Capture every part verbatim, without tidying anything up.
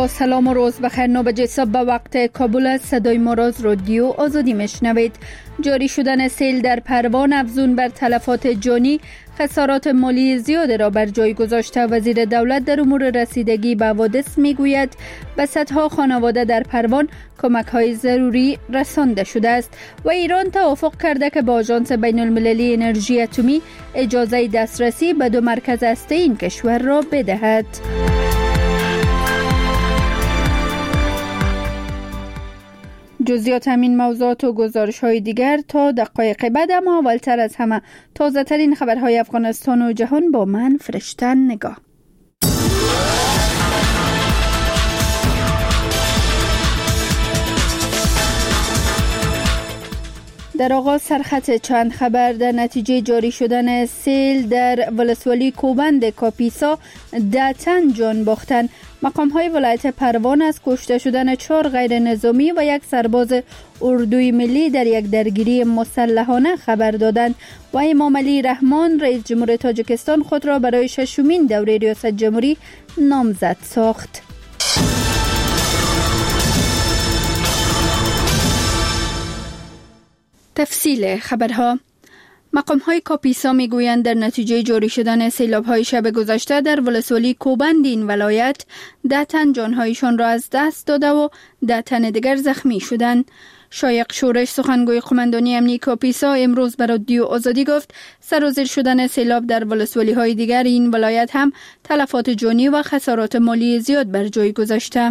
با سلام و روز بخیر. نو بجه صبح به وقت کابل است. صدای ما را از رادیو آزادی میشنوید. جاری شدن سیل در پروان افزون بر تلفات جانی خسارات مالی زیاد را بر جای گذاشته. وزیر دولت در امور رسیدگی به حوادث میگوید به صدها خانواده در پروان کمک های ضروری رسانده شده است و ایران توافق کرده که با آژانس بین المللی انرژی اتمی اجازه دسترسی به دو مرکز هسته این کشور را بدهد. جزئیات همین موضوعات و گزارش های دیگر تا دقایق بعد، اما اولتر از همه تازه ترین خبرهای افغانستان و جهان با من فرشته نگاه. در آغاز سرخط چند خبر. در نتیجه جاری شدن سیل در ولسوالی کوبند کاپیسا ده تن جان باختند. مقام های ولایت پروان از کشته شدن چهار غیر نظامی و یک سرباز اردوی ملی در یک درگیری مسلحانه خبر دادند و امام علی رحمان رئیس جمهور تاجیکستان خود را برای ششمین دوره ریاست جمهوری نامزد ساخت. تفصیل خبرها. مقام های کاپیسا می گویند در نتیجه جاری شدن سیلاب های شب گذشته در ولسوالی کوبند این ولایت ده تن جانهایشان را از دست داده و ده تن دیگر زخمی شدند. شایق شورش سخنگوی قماندانی امنی کاپیسا امروز به رادیو آزادی گفت سرازیر شدن سیلاب در ولسوالی های دیگر این ولایت هم تلفات جانی و خسارات مالی زیاد بر جای گذاشته.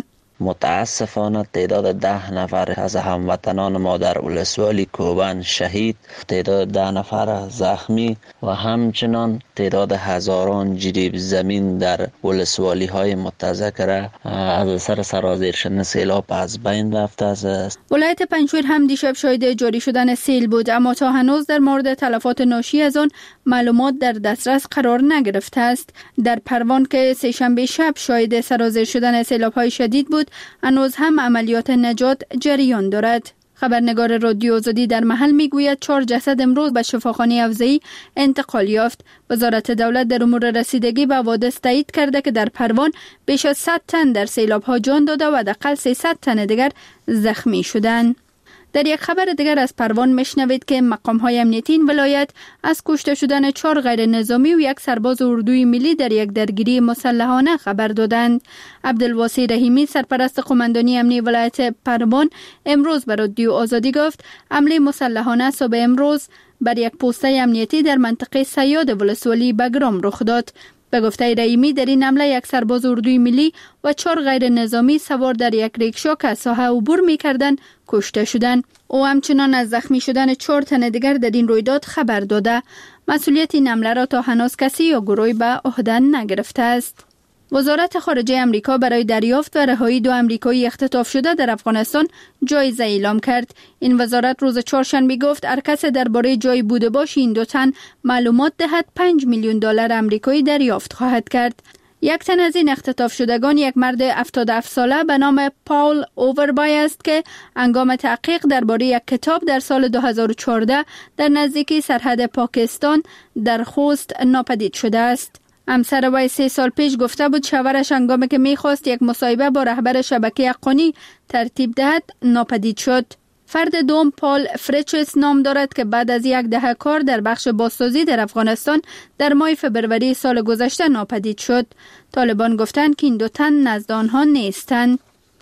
متاسفانه تعداد ده نفر از هموطنان ما در ولسوالی کوبند شهید، تعداد ده نفر زخمی و همچنان تعداد هزاران جریب زمین در ولسوالی های متذکره از سر سرازیر شدن سیلاب از بین رفته است. ولایت پنجشیر هم دیشب شاهد جاری شدن سیل بود، اما تا هنوز در مورد تلفات ناشی از آن معلومات در دسترس قرار نگرفته است. در پروان که سه‌شنبه شب شاهد سرازیر شدن سیلاب های شدید بود، هنوز هم عملیات نجات جریان دارد. خبرنگار رادیو آزادی در محل میگوید چهار جسد امروز به شفاخانه افزایی انتقال یافت. وزارت دولت در امور رسیدگی به حوادث تایید کرده که در پروان بیش از صد تن در سیلاب‌ها جان داده و حداقل سیصد تن دیگر زخمی شدند. در یک خبر دیگر از پروان میشنوید که مقام‌های امنیتی این ولایت از کشته شدن چهار غیر نظامی و یک سرباز اردوی ملی در یک درگیری مسلحانه خبر دادند. عبدالواسی رحیمی سرپرست قماندانی امنی ولایت پروان امروز به رادیو آزادی گفت حمله مسلحانه صبح امروز بر یک پوسته امنیتی در منطقه صیاد ولسوالی بگرام رخ داد. به گفته رحیمی در این حمله یک سرباز اردوی ملی و چهار غیر نظامی سوار در یک ریکشا که از ساحه عبور می‌کردند کشته شدند. او همچنان از زخمی شدن چهار تن دیگر در این رویداد خبر داده. مسئولیت این حمله را تا هنوز کسی یا گروهی به عهده نگرفته است. وزارت خارجه امریکا برای دریافت و رهایی دو امریکایی اختطاف شده در افغانستان جایزه اعلام کرد. این وزارت روز چهارشنبه گفت هر کس درباره جای بوده باش این دو تن معلومات دهد پنج میلیون دلار آمریکایی دریافت خواهد کرد. یک تن از این اختطاف شدگان یک مرد هفتاد و هفت ساله به نام پاول اووربای است که هنگام تحقیق درباره یک کتاب در سال دو هزار و چهارده در نزدیکی سرحد پاکستان در خوست ناپدید شده است. همسر وی سه سال پیش گفته بود شوهرش هنگامی که میخواست یک مصاحبه با رهبر شبکه حقانی ترتیب دهد ناپدید شد. فرد دوم پال فرچس نام دارد که بعد از یک دهه کار در بخش بازسازی در افغانستان در ماه فبروری سال گذشته ناپدید شد. طالبان گفتند که این دو تن نزد آنها نیستند.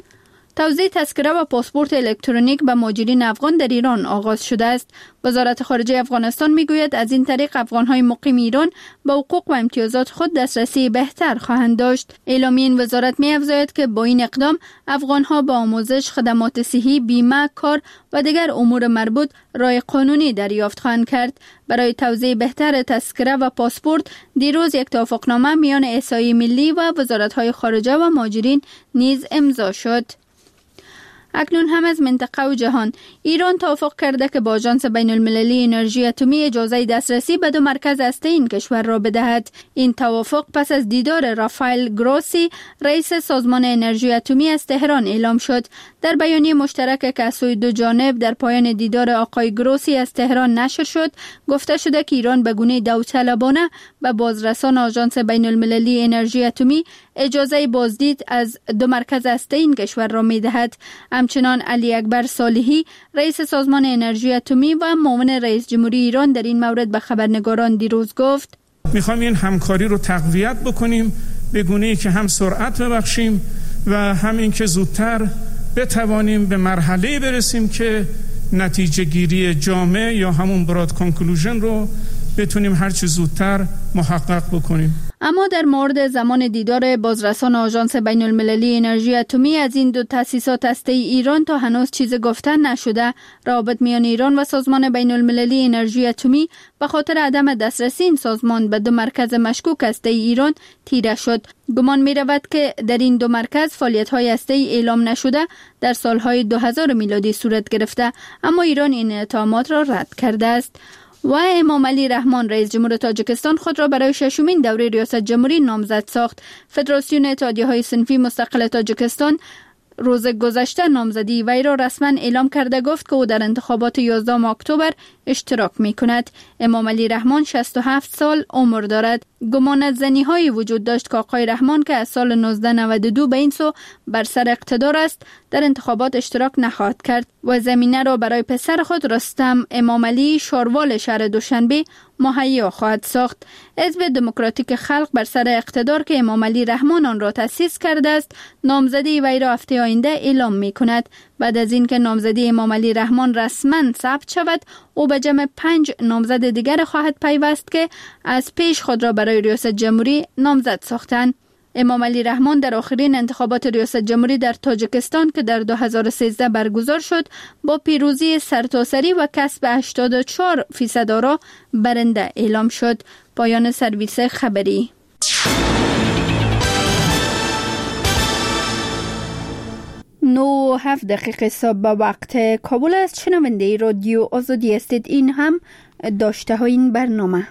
توزیع تذکره و پاسپورت الکترونیک به مهاجرین افغان در ایران آغاز شده است. وزارت خارجه افغانستان میگوید از این طریق افغان‌های مقیم ایران به حقوق و امتیازات خود دسترسی بهتر خواهند داشت. اعلامیه این وزارت می‌افزاید که با این اقدام افغان‌ها با آموزش، خدمات صحی، بیمه، کار و دیگر امور مربوط رای قانونی دریافت خواهند کرد. برای توزیع بهتر تذکره و پاسپورت دیروز یک توافقنامه میان احصایه ملی و وزارت‌های خارجه و مهاجرین نیز امضا شد. اکنون هم از منطقه و جهان. ایران توافق کرده که با آژانس بین المللی انرژی اتمی اجازه دسترسی به دو مرکز هسته این کشور را بدهد. این توافق پس از دیدار رافائل گروسی رئیس سازمان انرژی اتمی از تهران اعلام شد. در بیانیه مشترک که از سوی دو جانب در پایان دیدار آقای گروسی از تهران نشر شد، گفته شده که ایران به گونه داوطلبانه به بازرسان آژانس بین المللی انرژی اتمی اجازه بازدید از دو مرکز هسته این کشور را می‌دهد. همچنان علی اکبر صالحی رئیس سازمان انرژی اتمی و معاون رئیس جمهوری ایران در این مورد به خبرنگاران دیروز گفت: می‌خوایم این همکاری رو تقویت بکنیم به گونه‌ای که هم سرعت ببخشیم و هم این که زودتر بتوانیم به مرحله برسیم که نتیجه گیری جامع یا همون براد کانکلوژن رو بتونیم هر چه زودتر محقق بکنیم. اما در مورد زمان دیدار بازرسان آژانس بین المللی انرژی اتمی از این دو تأسیسات هسته‌ای ایران تا هنوز چیز گفتن نشده. روابط میان ایران و سازمان بین المللی انرژی اتمی به خاطر عدم دسترسی این سازمان به دو مرکز مشکوک هسته‌ای ایران تیره شد. گمان می رود که در این دو مرکز فعالیت‌های هسته‌ای اعلام نشده در سالهای دو هزار میلادی صورت گرفته، اما ایران این اتهامات را رد کرده است. و امام علی رحمان رئیس جمهور تاجیکستان خود را برای ششمین دوره ریاست جمهوری نامزد ساخت. فدراسیون اتحادیه‌های صنفی مستقل تاجیکستان روز گذشته نامزدی وی را رسما اعلام کرده گفت که او در انتخابات یازدهم اکتبر اشتراک می کند. امام علی رحمان شصت و هفت سال عمر دارد. گمانت زنی های وجود داشت که آقای رحمان که از سال نوزده نود و دو به این سو بر سر اقتدار است در انتخابات اشتراک نخواهد کرد و زمینه را برای پسر خود رستم امام علی شاروال شهر دوشنبه مهیا خواهد ساخت. حزب دموکراتیک خلق بر سر اقتدار که امام علی رحمان آن را تأسیس کرده است نامزدی وی را هفته آینده اعلام می کند. بعد از اینکه نامزدی امام علی رحمان رسما ثبت شود، او به جمع پنج نامزد دیگر خواهد پیوست که از پیش خود را برای ریاست جمهوری نامزد ساختند. امام علی رحمان در آخرین انتخابات ریاست جمهوری در تاجیکستان که در دو هزار و سیزده برگزار شد با پیروزی سرتاسری و کسب هشتاد و چهار فیصد آرا برنده اعلام شد. پایان سرویس خبری. نو هفت دقیقه صبح به وقت کابل است. شنونده رادیو آزادی هستید. این هم داشته های این برنامه.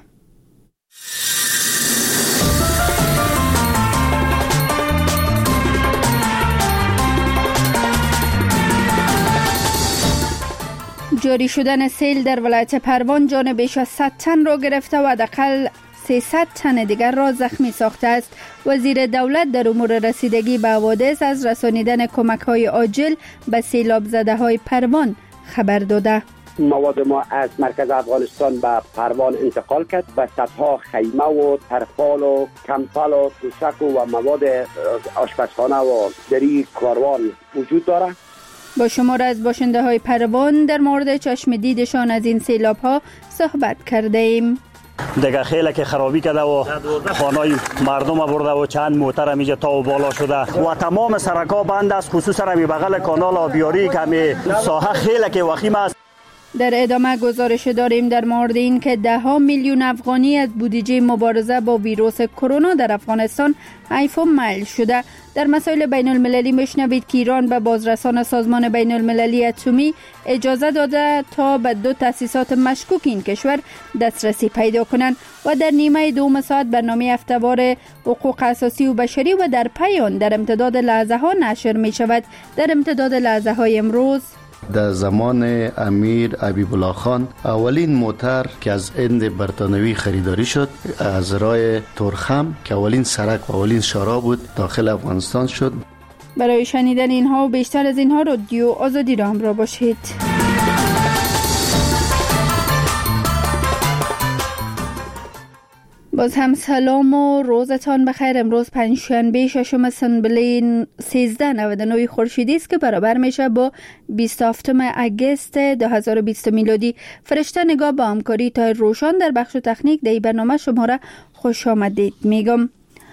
جاری شدن سیل در ولایت پروان جان بیش از صد تن را گرفته و حداقل سیصد تن دیگر را زخمی ساخته است. وزیر دولت در امور رسیدگی به حوادث از رسانیدن کمک‌های عاجل به سیلاب زده های پروان خبر داده. مواد ما از مرکز افغانستان به پروان انتقال کرد و صدها خیمه و ترپال و کمپل و توشک و مواد آشپزخانه و دری کاروان وجود دارد. با شمار از باشنده های پروان در مورد چشم دیدشان از این سیلاب ها صحبت کرده ایم. دیگه خیلی که خرابی کرده و خانای مردم برده و چند موتر همیجا تا و بالا شده و تمام سرکا بند است، خصوصا همی بغل کانال آبیاری که همی ساحه خیلی که وخیم است. در ادامه گزارش داریم در مورد این که ده ها میلیون افغانی از بودجه مبارزه با ویروس کرونا در افغانستان حیف و میل شده. در مسائل بین المللی میشنوید که ایران به بازرسان سازمان بین المللی اتمی اجازه داده تا به دو تأسیسات مشکوک این کشور دسترسی پیدا کنند و در نیمه دوم ساعت برنامه هفته‌وار حقوق اساسی و بشری و در پایان در امتداد لحظه ها نشر می شود. در امتداد لحظه های امروز در زمان امیر حبیب الله خان اولین موتر که از هند برطانوی خریداری شد از راه تورخم که اولین سرک و اولین شارع بود داخل افغانستان شد. برای شنیدن اینها و بیشتر از اینها رادیو آزادی را همراه باشید. باز هم سلام و روزتان بخیر. امروز پنجشنبه ششم اسفند سیزده نود و نه خورشیدی است که برابر میشه با بیست و هفتم اگست دو هزار و بیست میلادی. فرشته نگاه با همکاری تا روشان در بخش تکنیک در برنامه شما را خوش آمدید میگم.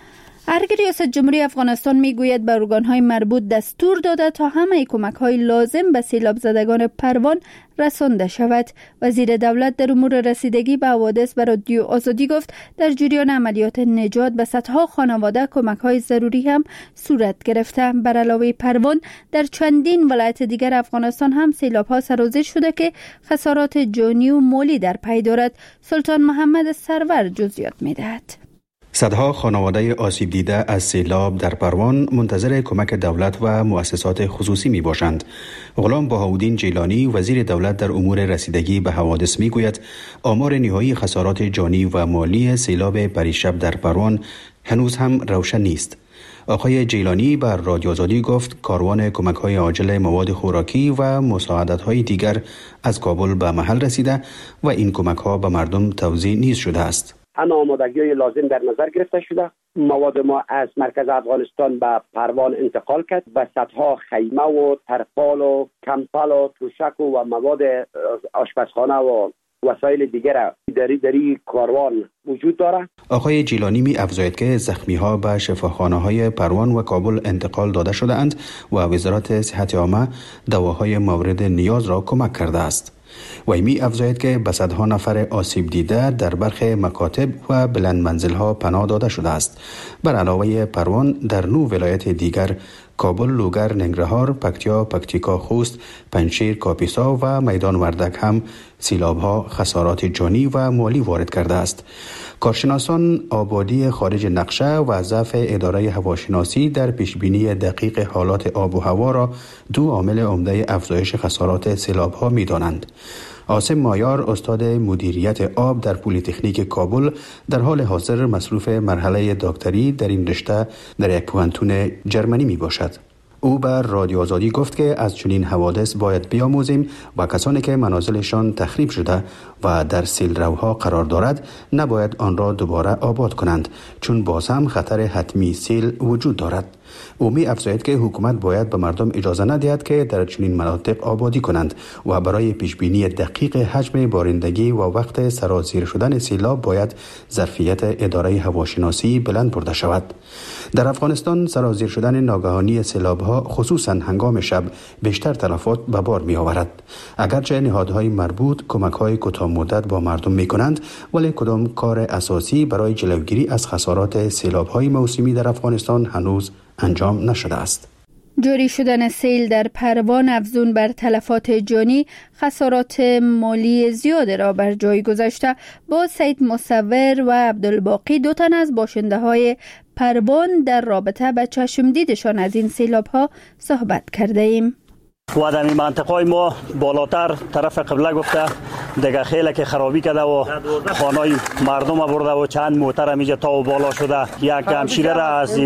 ارگ ریاست جمهوری افغانستان میگوید به ارگان‌های مربوط دستور داده تا همه کمک‌های لازم به سیلاب زدگان پروان رسانده شود. وزیر دولت در امور رسیدگی به حوادث به رادیو آزادی گفت در جریان عملیات نجات به صدها خانواده کمک‌های ضروری هم صورت گرفته. بر علاوه پروان در چندین ولایت دیگر افغانستان هم سیلاب‌ها سرازیر شده که خسارات جانی و مالی در پی دارد. سلطان محمد سرور جزئیات می‌دهد. صدها خانواده آسیب دیده از سیلاب در پروان منتظر کمک دولت و مؤسسات خصوصی می باشند. غلام بهاءالدین جیلانی وزیر دولت در امور رسیدگی به حوادث می گوید آمار نهایی خسارات جانی و مالی سیلاب پریشب در پروان هنوز هم روشن نیست. آقای جیلانی بر رادیو آزادی گفت کاروان کمک‌های عاجل مواد خوراکی و مساعدت‌های دیگر از کابل به محل رسیده و این کمک‌ها به مردم توزیع نیز شده است. همه آمادگی‌های لازم در نظر گرفته شده. مواد ما از مرکز افغانستان به پروان انتقال کرد و صدها خیمه و ترپال و کمپل و توشک و مواد آشپزخانه و وسایل دیگر دری دری کاروان وجود دارد. آقای جیلانی می افزاید که زخمی‌ها به شفاخانه‌های پروان و کابل انتقال داده شده اند و وزارت صحت عامه دواهای مورد نیاز را کمک کرده است. و می افزاید که به صدها نفر آسیب دیده در برخی مکاتب و بلند منزل‌ها پناه داده شده است. بر علاوه پروان در نو ولایت دیگر کابل، لوگر، ننگرهار، پکتیا، پکتیکا، خوست، پنجشیر، کاپیسا و میدان وردک هم سیلاب‌ها خسارات جانی و مالی وارد کرده است. کارشناسان آبادی خارج نقشه و ضعف اداره هواشناسی در پیشبینی دقیق حالات آب و هوا را دو عامل عمده افزایش خسارات سیلاب‌ها می‌دانند. عاصم مایار استاد مدیریت آب در پلی‌تکنیک کابل در حال حاضر مصروف مرحله دکتری در این رشته در یک پوهنتون جرمنی می باشد. او بر رادیو آزادی گفت که از چنین حوادث باید بیاموزیم و کسانی که منازلشان تخریب شده و در سیلروها قرار دارد نباید آن را دوباره آباد کنند، چون باز هم خطر حتمی سیل وجود دارد. او می افزاید که حکومت باید به مردم اجازه ندهد که در چنین مناطق آبادی کنند و برای پیشبینی دقیق حجم بارندگی و وقت سرازیر شدن سیلاب باید ظرفیت اداره هواشناسی بلند برده شود. در افغانستان سرازیر شدن ناگهانی سیلاب‌ها خصوصا هنگام شب بیشتر تلفات به بار می آورد. اگرچه نهادهای مربوط کمک‌های کوتاه مدت با مردم می کنند، ولی کدام کار اساسی برای جلوگیری از خسارات سیلاب‌های موسمی در افغانستان هنوز انجام نشده است. جاری شدن سیل در پروان افزون بر تلفات جانی خسارات مالی زیاد را بر جای گذاشته. با سید مصور و عبدالباقی دو تن از باشنده های پروان در رابطه به چشمدیدشان از این سیلاب ها صحبت کرده ایم. و در این منطقه ما بالاتر طرف قبله گفته دیگه خیلی که خرابی کرده و خانای مردم برده و چند موتر همیجا تا و بالا شده. یک همشیره را از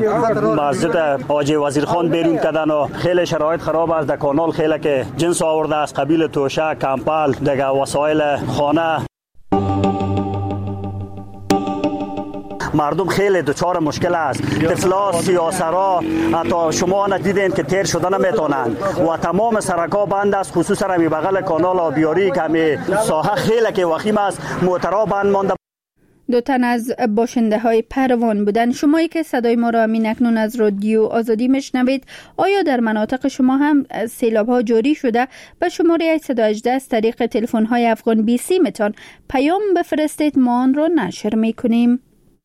مسجد حاجی وزیرخان بیرون کردن و خیلی شرایط خراب است. در کانال خیلی که جنس آورده از قبیل توشه، کمپل، دیگه وسایل خانه. مردم خیلی دچار مشکل است. طفلا، سیاسرا، حتی شما ندیدین که تیر شدن نمیتونن و تمام سرکا بند است، خصوصا می بغل کانال آبیاری که می ساحه خیلی که وخیم است، موترها بند مانده. دو تن از باشنده های پروان بودن. شمایی که صدای ما را همین اکنون از رادیو آزادی میشنوید، آیا در مناطق شما هم سیلاب ها جاری شده؟ به شماره هشت یک هشت از طریق تلفن های افغان بی سی متان پیام بفرستید، ما آن را نشر میکنیم.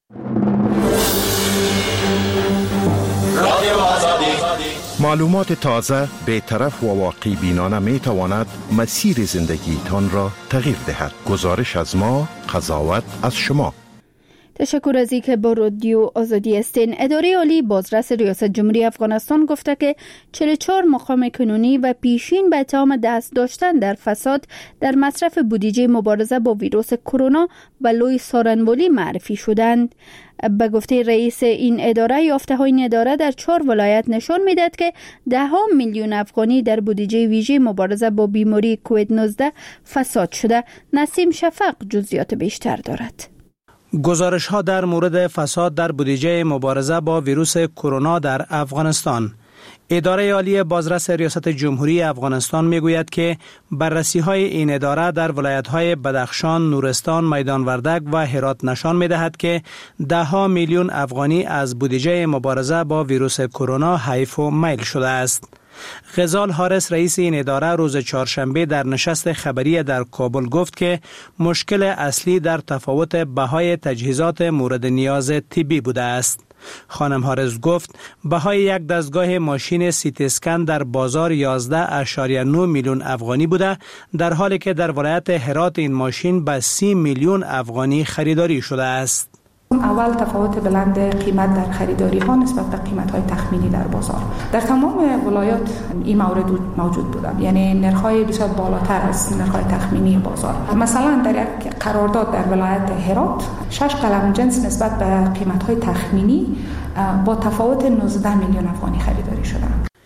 معلومات تازه، بی‌طرف و واقع بینانه می تواند مسیر زندگی تان را تغییر دهد. گزارش از ما، قضاوت از شما. تشکر از اینکه با رادیو آزادی هستین. اداره عالی بازرس ریاست جمهوری افغانستان گفته که چهل و چهار مقام کنونی و پیشین به اتهام دست داشتن در فساد در مصرف بودجه مبارزه با ویروس کرونا و لوی سارنوالی معرفی شدند. به گفته رئیس این اداره، یافته های این اداره در چهار ولایت نشان میدهد که ده ها میلیون افغانی در بودجه ویژه مبارزه با بیماری کووید نوزده فساد شده. نسیم شفق جزئیات بیشتر دارد. گزارش ها در مورد فساد در بودجه مبارزه با ویروس کرونا در افغانستان. اداره عالی بازرس ریاست جمهوری افغانستان میگوید که بررسی‌های این اداره در ولایت‌های بدخشان، نورستان، میدان وردک و هرات نشان می‌دهد که ده ها میلیون افغانی از بودجه مبارزه با ویروس کرونا حیف و میل شده است. غزال حارس رئیس این اداره روز چهارشنبه در نشست خبری در کابل گفت که مشکل اصلی در تفاوت بهای تجهیزات مورد نیاز طبی بوده است. خانم حارس گفت بهای یک دستگاه ماشین سیتی اسکن در بازار یازده اشاریه نه میلیون افغانی بوده، در حالی که در ولایت هرات این ماشین به سی میلیون افغانی خریداری شده است. اول تفاوت بلند قیمت در خریداری ها نسبت به قیمت های تخمینی در بازار. در تمام ولایات این مورد موجود بوده، یعنی نرخ های بسیار بالاتر از نرخ های تخمینی بازار. مثلا در یک قرارداد در ولایت هرات شش قلم جنس نسبت به قیمت های تخمینی با تفاوت نوزده میلیون افغانی خریداری شده.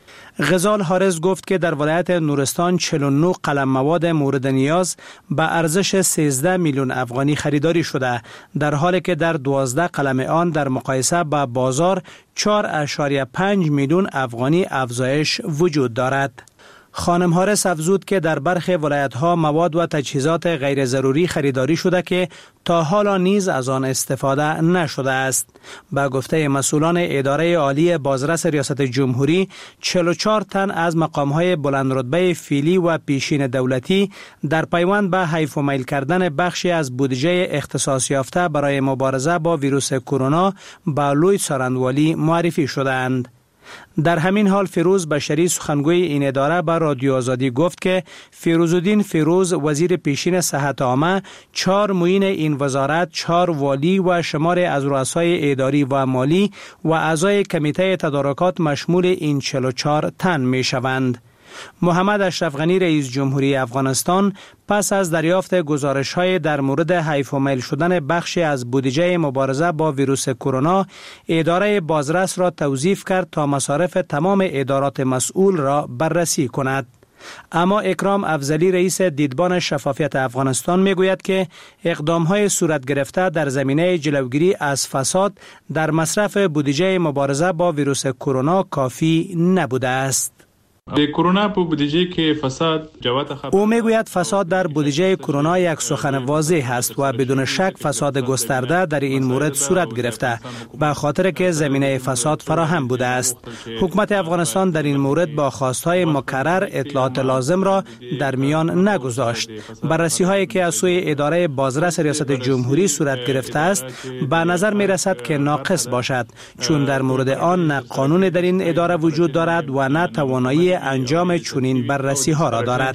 غزال حارس گفت که در ولایت نورستان چهل و نه قلم مواد مورد نیاز به ارزش سیزده میلیون افغانی خریداری شده، در حالی که در دوازده قلم آن در مقایسه با بازار چهار اشاریه پنج میلیون افغانی افزایش وجود دارد. خانم حارس افزود که در برخی ولایت‌ها مواد و تجهیزات غیر ضروری خریداری شده که تا حالا نیز از آن استفاده نشده است. با گفته مسئولان اداره عالی بازرس ریاست جمهوری، چهل و چهار تن از مقام‌های بلند رتبه فعلی و پیشین دولتی در پیوند به حیف و میل کردن بخشی از بودجه اختصاص یافته برای مبارزه با ویروس کرونا به لوی څارنوالي معرفی شدند. در همین حال فیروز بشری سخنگوی این اداره به رادیو آزادی گفت که فیروزالدین فیروز وزیر پیشین صحت عامه، چهار معین این وزارت، چهار والی و شمار از رؤسای اداری و مالی و اعضای کمیته تدارکات مشمول این چهل و چهار تن می شوند. محمد اشرف غنی رئیس جمهوری افغانستان پس از دریافت گزارش‌های در مورد حیف و میل شدن بخشی از بودجه مبارزه با ویروس کرونا، اداره بازرس را توظیف کرد تا مصارف تمام ادارات مسئول را بررسی کند. اما اکرام افضلی رئیس دیدبان شفافیت افغانستان میگوید که اقدام‌های صورت گرفته در زمینه جلوگیری از فساد در مصرف بودجه مبارزه با ویروس کرونا کافی نبوده است. کرونا په بودجه کې فساد جوات خبر. او میگوید فساد در بودجه کرونا یک سخن واضح است و بدون شک فساد گسترده در این مورد صورت گرفته، به خاطر که زمینه فساد فراهم بوده است. حکومت افغانستان در این مورد با خواستهای مکرر اطلاعات لازم را در میان نگذاشت. بررسی هایی که از سوی اداره بازرس ریاست جمهوری صورت گرفته است به نظر می رسد که ناقص باشد، چون در مورد آن نه قانون در این اداره وجود دارد و نه توانایی انجام چنین بررسی ها را دارد.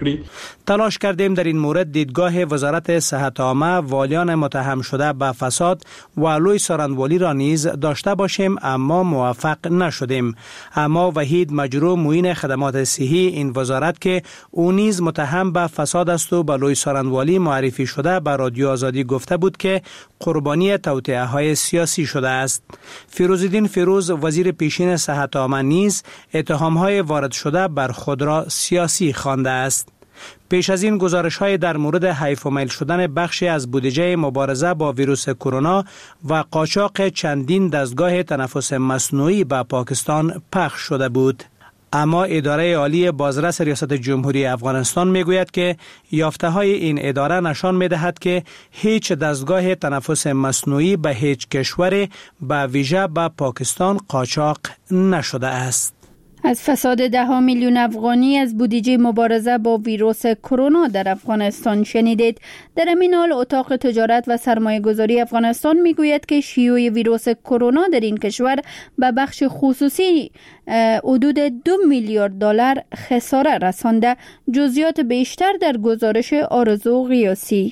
تلاش کردیم در این مورد دیدگاه وزارت صحت عامه، والیان متهم شده به فساد و لوی څارنوالي را نیز داشته باشیم، اما موفق نشدیم. اما وحید مجروح معین خدمات صحی این وزارت که او نیز متهم به فساد است و به لوی څارنوالي معرفی شده به رادیو آزادی گفته بود که قربانی توطئه های سیاسی شده است. فیروزالدین فیروز وزیر پیشین صحت عامه نیز اتهام های وارد شده بر خود را سیاسی خوانده است. پیش از این گزارش‌های در مورد حیف و میل شدن بخشی از بودجه مبارزه با ویروس کرونا و قاچاق چندین دستگاه تنفس مصنوعی به پاکستان پخش شده بود. اما اداره عالی بازرس ریاست جمهوری افغانستان میگوید که یافته‌های این اداره نشان می‌دهد که هیچ دستگاه تنفس مصنوعی به هیچ کشور به ویژه به پاکستان قاچاق نشده است. از فساد ده ها میلیون افغانی از بودجه مبارزه با ویروس کرونا در افغانستان شنیدید. در این حال اتاق تجارت و سرمایه گذاری افغانستان میگوید که شیوع ویروس کرونا در این کشور به بخش خصوصی حدود دو میلیارد دلار خساره رسانده. جزئیات بیشتر در گزارش آرزو قیاسی.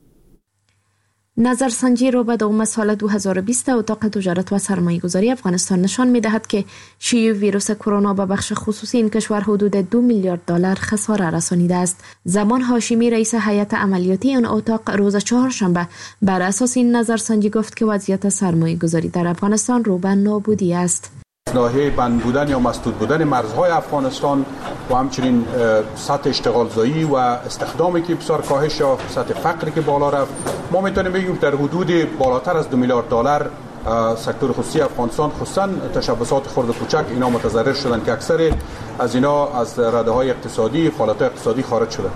نظرسنجی رو به دوم سال دو هزار و بیست اتاق تجارت و سرمایه گذاری افغانستان نشان می دهد که شیوع ویروس کرونا به بخش خصوصی این کشور حدود دو میلیارد دلار خساره رسانیده است. زمان هاشمی رئیس هیئت عملیاتی آن اتاق روز چهارشنبه بر اساس این نظرسنجی گفت که وضعیت سرمایه گذاری در افغانستان رو به نابودی است. ناحیه بند بودن یا مسدود بودن مرزهای افغانستان و همچنین سطح اشتغال زایی و استخدامی که بسیار کاهش یا سطح فقری که بالا رفت، ما میتونیم بگیم در حدود بالاتر از دو میلیارد دلار سکتور خصوصی افغانستان خصوصا تشبثات خرد و کوچک اینا متضرر شدن که اکثر از اینا از رده‌های اقتصادی فعالیت‌های اقتصادی خارج شدن.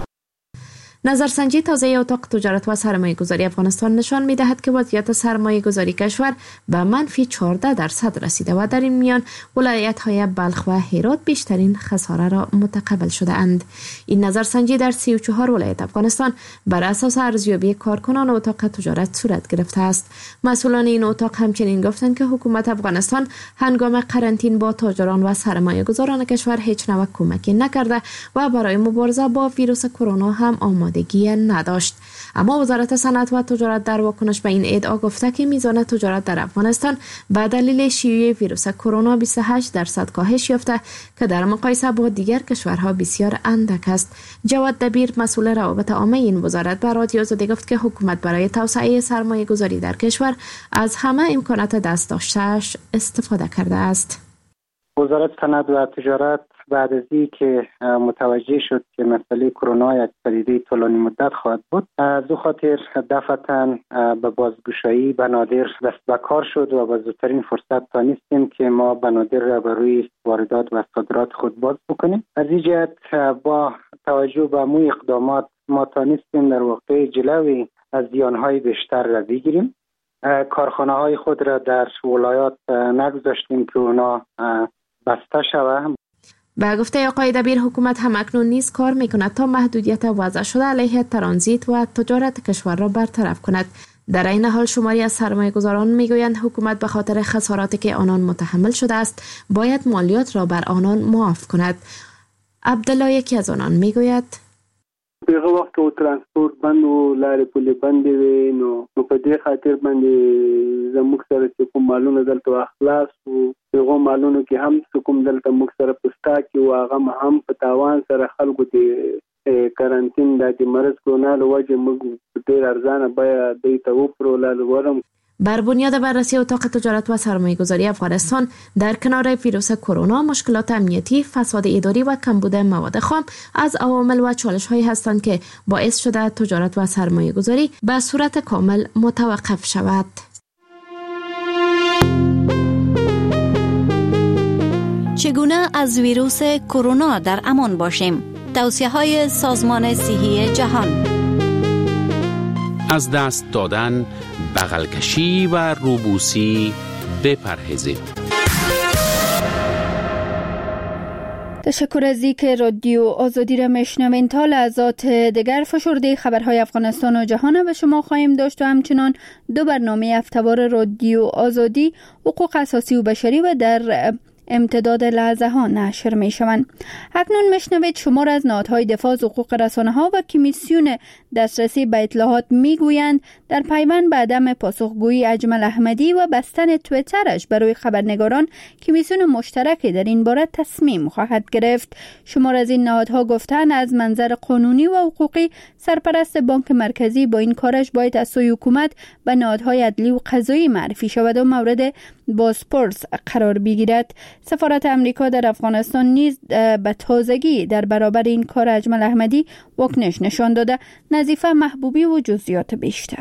نظرسنجی تازه اتاق تجارت و سرمایه گذاری افغانستان نشان می دهد که وضعیت سرمایه گذاری کشور به منفی چهارده درصد رسیده و در این میان ولایت های بلخ و هرات بیشترین خساره را متقبل شده اند. این نظرسنجی در سی و چهار ولایت افغانستان بر اساس ارزیابی کارکنان اتاق تجارت صورت گرفته است. مسئولان این اتاق همچنین گفتند که حکومت افغانستان هنگام قرنطینه با تاجران و سرمایه گذاران کشور هیچ نوع کمکی نکرده و برای مبارزه با ویروس کرونا هم آمادگی نداشت. اما وزارت صنعت و تجارت در واکنش به این ادعا گفته که میزان تجارت در افغانستان به دلیل شیوع ویروس کرونا بیست و هشت درصد کاهش یافته که در مقایسه با دیگر کشورها بسیار اندک است. جواد دبیر مسئول روابط عامه این وزارت به رادیو آزادی گفت که حکومت برای توسعه سرمایه گذاری در کشور از همه امکانات دست داشته‌اش استفاده کرده است. وزارت صنعت و تجارت بعد از این که متوجه شد که مسئله کرونا یک پدیده طولانی مدت خواهد بود، از او خاطر دفعتاً به بازگشایی بنادر دست به کار شد و با زودترین فرصت تانستیم که ما بنادر را بر روی واردات و صادرات خود باز بکنیم. از این جهت با توجه به مو اقدامات ما تانستیم در واقع جلوی از زیانهای بیشتر را بگیریم. کارخانه های خود را در ولایات نگذاشتیم که اونا بسته شود. به گفته آقای دبیر حکومت هم اکنون نیز کار میکند تا محدودیت وضع شده علیه ترانزیت و تجارت کشور را برطرف کند. در این حال شماری از سرمایه گذاران میگویند حکومت به خاطر خساراتی که آنان متحمل شده است باید مالیات را بر آنان معاف کند. عبدالله یکی از آنان میگوید پیغه وقت که ترانسپورت بند و لارې پولې بندې وې نو نو په دې خاطر باندې زموږ سره چې کوم مالونه دلته خلاص وو هغو مالونو کې هم چې کوم دلته موږ سره په سټاک کې وو هغه هم په تاوان سره خلکو د کارانتین د مرض کرونا له وجې موږ په ډېر ارزانه بیه دوی ته وپلورل. بر بنیاد بررسی اتاق تجارت و سرمایه گذاری افغانستان در کنار ویروس کرونا مشکلات امنیتی، فساد اداری و کمبود مواد خام از عوامل و چالش هایی هستند که باعث شده تجارت و سرمایه گذاری به صورت کامل متوقف شود. چگونه از ویروس کرونا در امان باشیم؟ توصیه های سازمان صحی جهان. از دست دادن، بغل کشی و روبوسی بپرهیزید. تشکر از اینکه رادیو آزادی را میشنوین. تا لحظات دیگر فشرده خبرهای افغانستان و جهان به شما خواهیم داشت و همچنان دو برنامه هفته‌وار رادیو آزادی، حقوق اساسی و بشری و در امتداد لحظه ها نشر می شوند. اکنون میشنوید شمار از نهادهای دفاع از حقوق رسانه ها و کمیسیون دسترسی به اطلاعات می گویند در پیوند به عدم پاسخگویی اجمل احمدی و بستن تویترش برای خبرنگاران، کمیسیون مشترکی در این باره تصمیم خواهد گرفت. شمار از این نهادها گفتند از منظر قانونی و حقوقی سرپرست بانک مرکزی با این کارش باید از سوی حکومت به نهادهای عدلی و قضایی معرفی شود و مورد بازپرس قرار بگیرد. سفارت امریکا در افغانستان نیز به تازگی در برابر این کار اجمل احمدی واکنش نشان داده. نظیفه محبوبی و جزئیات بیشتر.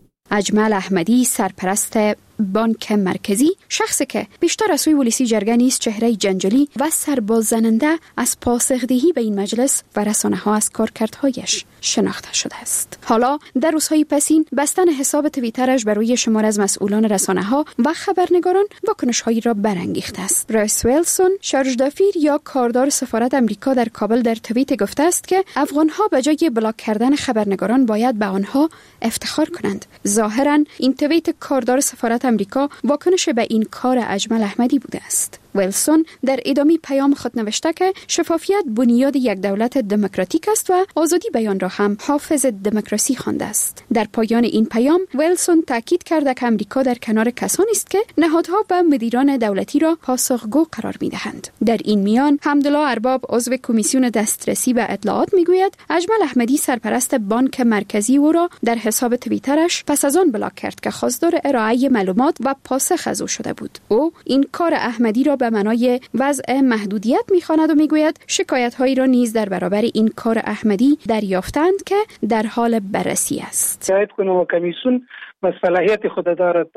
اجمل احمدی سرپرست بانک مرکزی، شخصی که بیشتر از سوی ولسی جرگه نیز چهره جنجالی و سرباززننده از پاسخدهی به این مجلس و رسانه ها از کارکردهایش شناخته شده است. حالا در روزهای پسین بستن حساب توییترش بر روی شمار از مسئولان رسانه ها و خبرنگاران واکنش هایی را برانگیخته است. رایس ویلسون، شارژ دافیر یا کاردار سفارت امریکا در کابل در توییت گفته است که افغان ها به جای بلاک کردن خبرنگاران باید به آنها افتخار کنند. ظاهرا این توییت کاردار سفارت امریکا واکنش به این کار اجمل احمدی بوده است. ویلسون در ادامه پیام خود نوشته که شفافیت بنیاد یک دولت دموکراتیک است و آزادی بیان را هم حافظ دموکراسی خوانده است. در پایان این پیام ویلسون تاکید کرده که امریکا در کنار کسانی است که نهادها و مدیران دولتی را پاسخگو قرار می‌دهند. در این میان حمدالله ارباب عضو کمیسیون دسترسی به اطلاعات میگوید اجمل احمدی سرپرست بانک مرکزی او را در حساب توییترش پس از آن بلاک کرد که خواستار ارائه معلومات و پاسخ از او شده بود. او این کار احمدی را به معنای وضع محدودیت می‌خواند و میگوید شکایت‌هایی را نیز در برابر این کار احمدی دریافتند که در حال بررسی است. شاید کنم کمیسیون صلاحیت خود دارد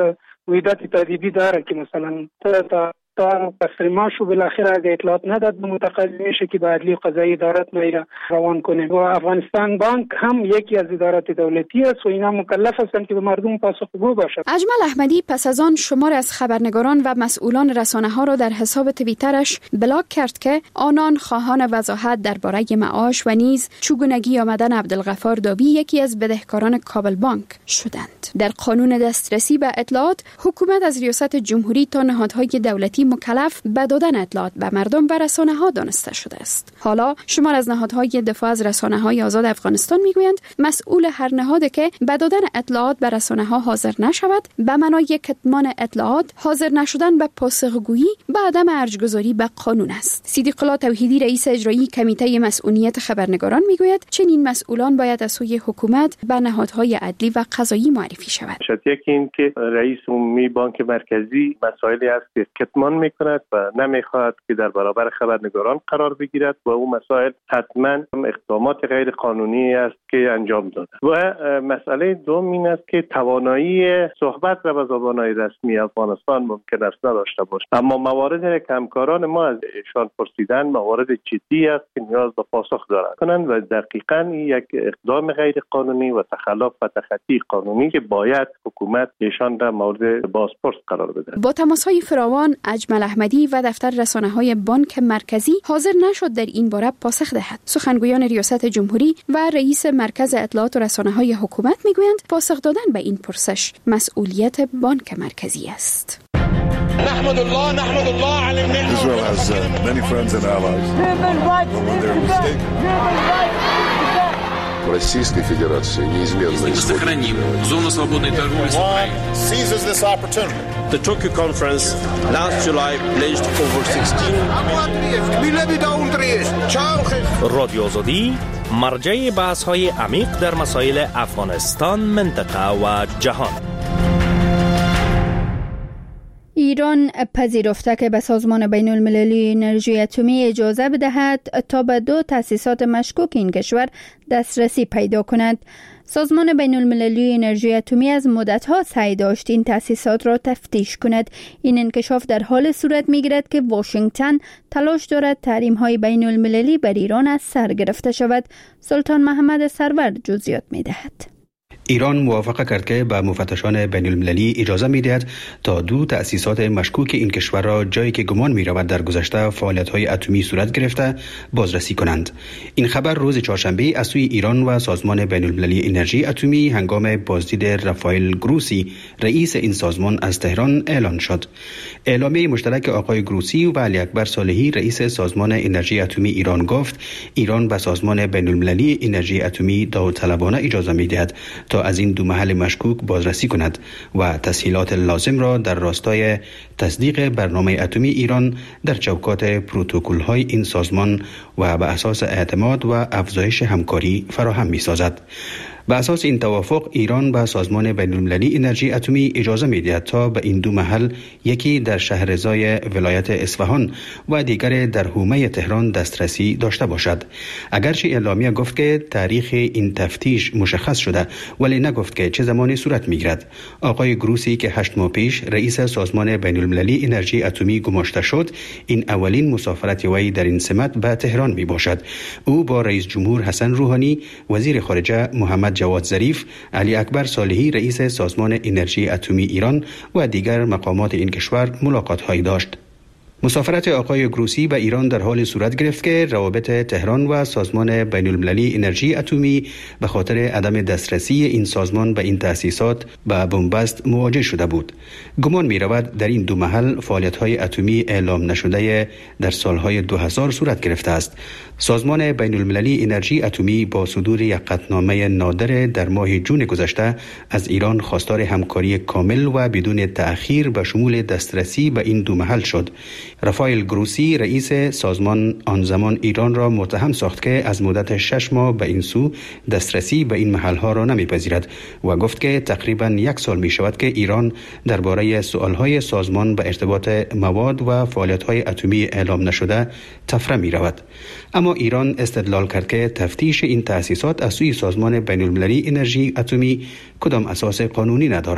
ویدات تادیبی داره که مثلا تا تا تصریماش و بالاخره اگه اطلاعات نداد به متقاضی میشه که به عدلی قضایی ادارت میره روان کنه. و افغانستان بانک هم یکی از ادارات دولتی است و اینا مکلف هستند که به مردم پاسخگو باشند. اجمل احمدی پس از آن شمار از خبرنگاران و مسئولان رسانه ها را در حساب توییترش بلاک کرد که آنان خواهان وضاحت درباره معاش و نیز چگونگی آمدن عبدالغفار دابی یکی از بدهکاران کابل بانک شدند. در قانون دسترسی به اطلاعات حکومت از ریاست جمهوری تا نهادهای دولتی مکلف به دادن اطلاعات به مردم و رسانه ها دانسته شده است. حالا شمار از نهادهای دفاع از رسانه های آزاد افغانستان میگویند مسئول هر نهادی که به دادن اطلاعات به رسانه ها حاضر نشود به معنای کتمان اطلاعات حاضر نشدن به پاسخگویی به عدم ارجگذاری به قانون است. صدیق الله توحیدی رئیس اجرایی کمیته مسئولیت خبرنگاران میگوید چنین مسئولان باید از سوی حکومت به نهادهای عدلی و قضایی معرفی شود. یکی این که رئیس عمومی بانک مرکزی مسائلی است که کتمان میکند و نمیخواهد که در برابر خبرنگاران قرار بگیرد و او مسائل حتما اقدامات غیر قانونی است که انجام داده. و مسئله دوم این است که توانایی صحبت را به زبان‌های رسمی افغانستان ممکن است نداشته باشد. اما موارد که همکاران ما از ایشان پرسیدن موارد جدی است که نیاز به پاسخ دارند کنند و دقیقاً یک اقدام غیر قانونی و تخلف و تخطی قانونی که باید حکومت ایشان را مورد بازپرس قرار بده. با تماس‌های فراوان اجمل احمدی و دفتر رسانه‌های بانک مرکزی حاضر نشد در این باره پاسخ دهد. سخنگویان ریاست جمهوری و رئیس مرکز اطلاعات و رسانه‌های حکومت میگویند پاسخ دادن به این پرسش مسئولیت بانک مرکزی است. نحمد الله نحمد الله على النعمة. Israel has uh, many friends and allies. Российской Федерации неизменно сохраним зону свободной торговли с Украиной. Seizes this opportunity. The Tokyo conference last July pledged over sixteen رادیو آزادی مرجع بحث‌های عمیق در مسائل افغانستان، منطقه و جهان. ایران پذیرفته که به سازمان بین المللی انرژی اتمی اجازه بدهد تا به دو تأسیسات مشکوک این کشور دسترسی پیدا کند. سازمان بین المللی انرژی اتمی از مدت‌ها سعی داشت این تأسیسات را تفتیش کند. این انکشاف در حال صورت می‌گیرد که واشنگتن تلاش دارد تحریم‌های بین المللی بر ایران از سر گرفته شود. سلطان محمد سرور جزئیات می‌دهد. ایران موافقه کرد که به مفتشان بین المللی اجازه می دهد تا دو تأسیسات مشکوک این کشور را جایی که گمان می رود در گذشته فعالیت‌های اتمی صورت گرفته بازرسی کنند. این خبر روز چهارشنبه از سوی ایران و سازمان بین المللی انرژی اتمی هنگام بازدید رافائل گروسی رئیس این سازمان از تهران اعلان شد. اعلامیه مشترک آقای گروسی و علی اکبر صالحی رئیس سازمان انرژی اتمی ایران گفت ایران به سازمان بین المللی انرژی اتمی داوطلبانه اجازه می دهد تا از این دو محل مشکوک بازرسی کند و تسهیلات لازم را در راستای تصدیق برنامه اتمی ایران در چوکات پروتکل‌های این سازمان و به اساس اعتماد و افزایش همکاری فراهم می‌سازد. به اساس این توافق ایران به سازمان بین المللی انرژی اتمی اجازه می‌دهد تا به این دو محل یکی در شهر رضای ولایت اصفهان و دیگر در حومه تهران دسترسی داشته باشد. اگرچه اعلامیه گفت که تاریخ این تفتیش مشخص شده ولی نگفت که چه زمانی صورت می‌گیرد. آقای گروسی که هشت ماه پیش رئیس سازمان بین المللی انرژی اتمی گماشته شد این اولین مسافرت وی در این سمت به تهران میباشد. او با رئیس جمهور حسن روحانی، وزیر خارجه محمد جواد ظریف، علی اکبر صالحی رئیس سازمان انرژی اتمی ایران و دیگر مقامات این کشور ملاقات هایی داشت. مسافرت آقای گروسی به ایران در حال صورت گرفت که روابط تهران و سازمان بین المللی انرژی اتمی به خاطر عدم دسترسی این سازمان به این تأسیسات به بنبست مواجه شده بود. گمان می رود در این دو محل فعالیت‌های اتمی اعلام نشده در سالهای دو هزار صورت گرفته است. سازمان بین المللی انرژی اتمی با صدور یک قطعنامه نادر در ماه جون گذشته از ایران خواستار همکاری کامل و بدون تأخیر به شمول دسترسی به این دو محل شد. رافائل گروسی رئیس سازمان آن زمان ایران را متهم ساخت که از مدت شش ماه به این سو دسترسی به این محلها را نمیپذیرد و گفت که تقریبا یک سال می شود که ایران درباره سؤالهای سازمان به ارتباط مواد و فعالیت‌های اتمی اعلام نشده تفره می رود. اما ایران استدلال کرد که تفتیش این تأسیسات از سوی سازمان بین المللی انرژی اتمی کدام اساس قانونی ندارد.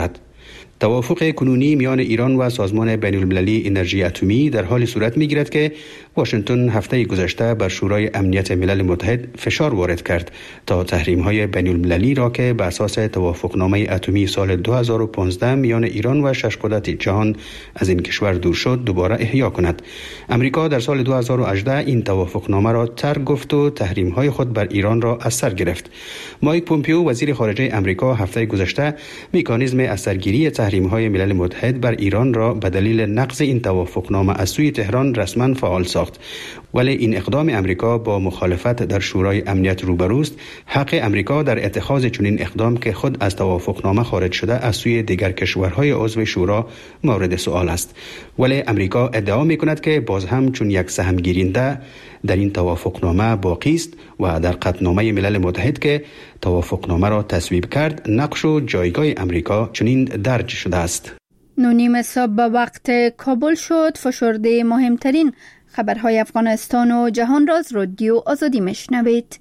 توافق کنونی میان ایران و سازمان بین المللی انرژی اتمی در حال صورت میگیرد که واشنگتن هفته گذشته بر شورای امنیت ملل متحد فشار وارد کرد تا تحریم‌های بین المللی را که بر اساس توافقنامه اتمی سال دو هزار و پانزده میان ایران و شش قدرت جهان از این کشور دور شد دوباره احیا کند. امریکا در سال دو هزار و هجده این توافقنامه را ترک گفت و تحریم‌های خود بر ایران را از سر گرفت. مایک پومپیو وزیر خارجه امریکا هفته گذشته مکانیزم اثرگیری تحریم‌های ملل متحد بر ایران را به دلیل نقض این توافقنامه از سوی تهران رسما فعال ساخت. ولی این اقدام امریکا با مخالفت در شورای امنیت روبروست. حق امریکا در اتخاذ چنین اقدام که خود از توافقنامه خارج شده از سوی دیگر کشورهای عضو شورا مورد سؤال است. ولی امریکا ادعا می‌کند که باز هم چون یک سهم گیرنده در این توافقنامه باقی است و در قطعنامه ملل متحد که توافقنامه را تصویب کرد نقش و جایگاه امریکا چنین درج شده است. نونیم صبح به وقت کابل شد. فشرده مهمترین خبرهای افغانستان و جهان را از رادیو آزادی میشنوید.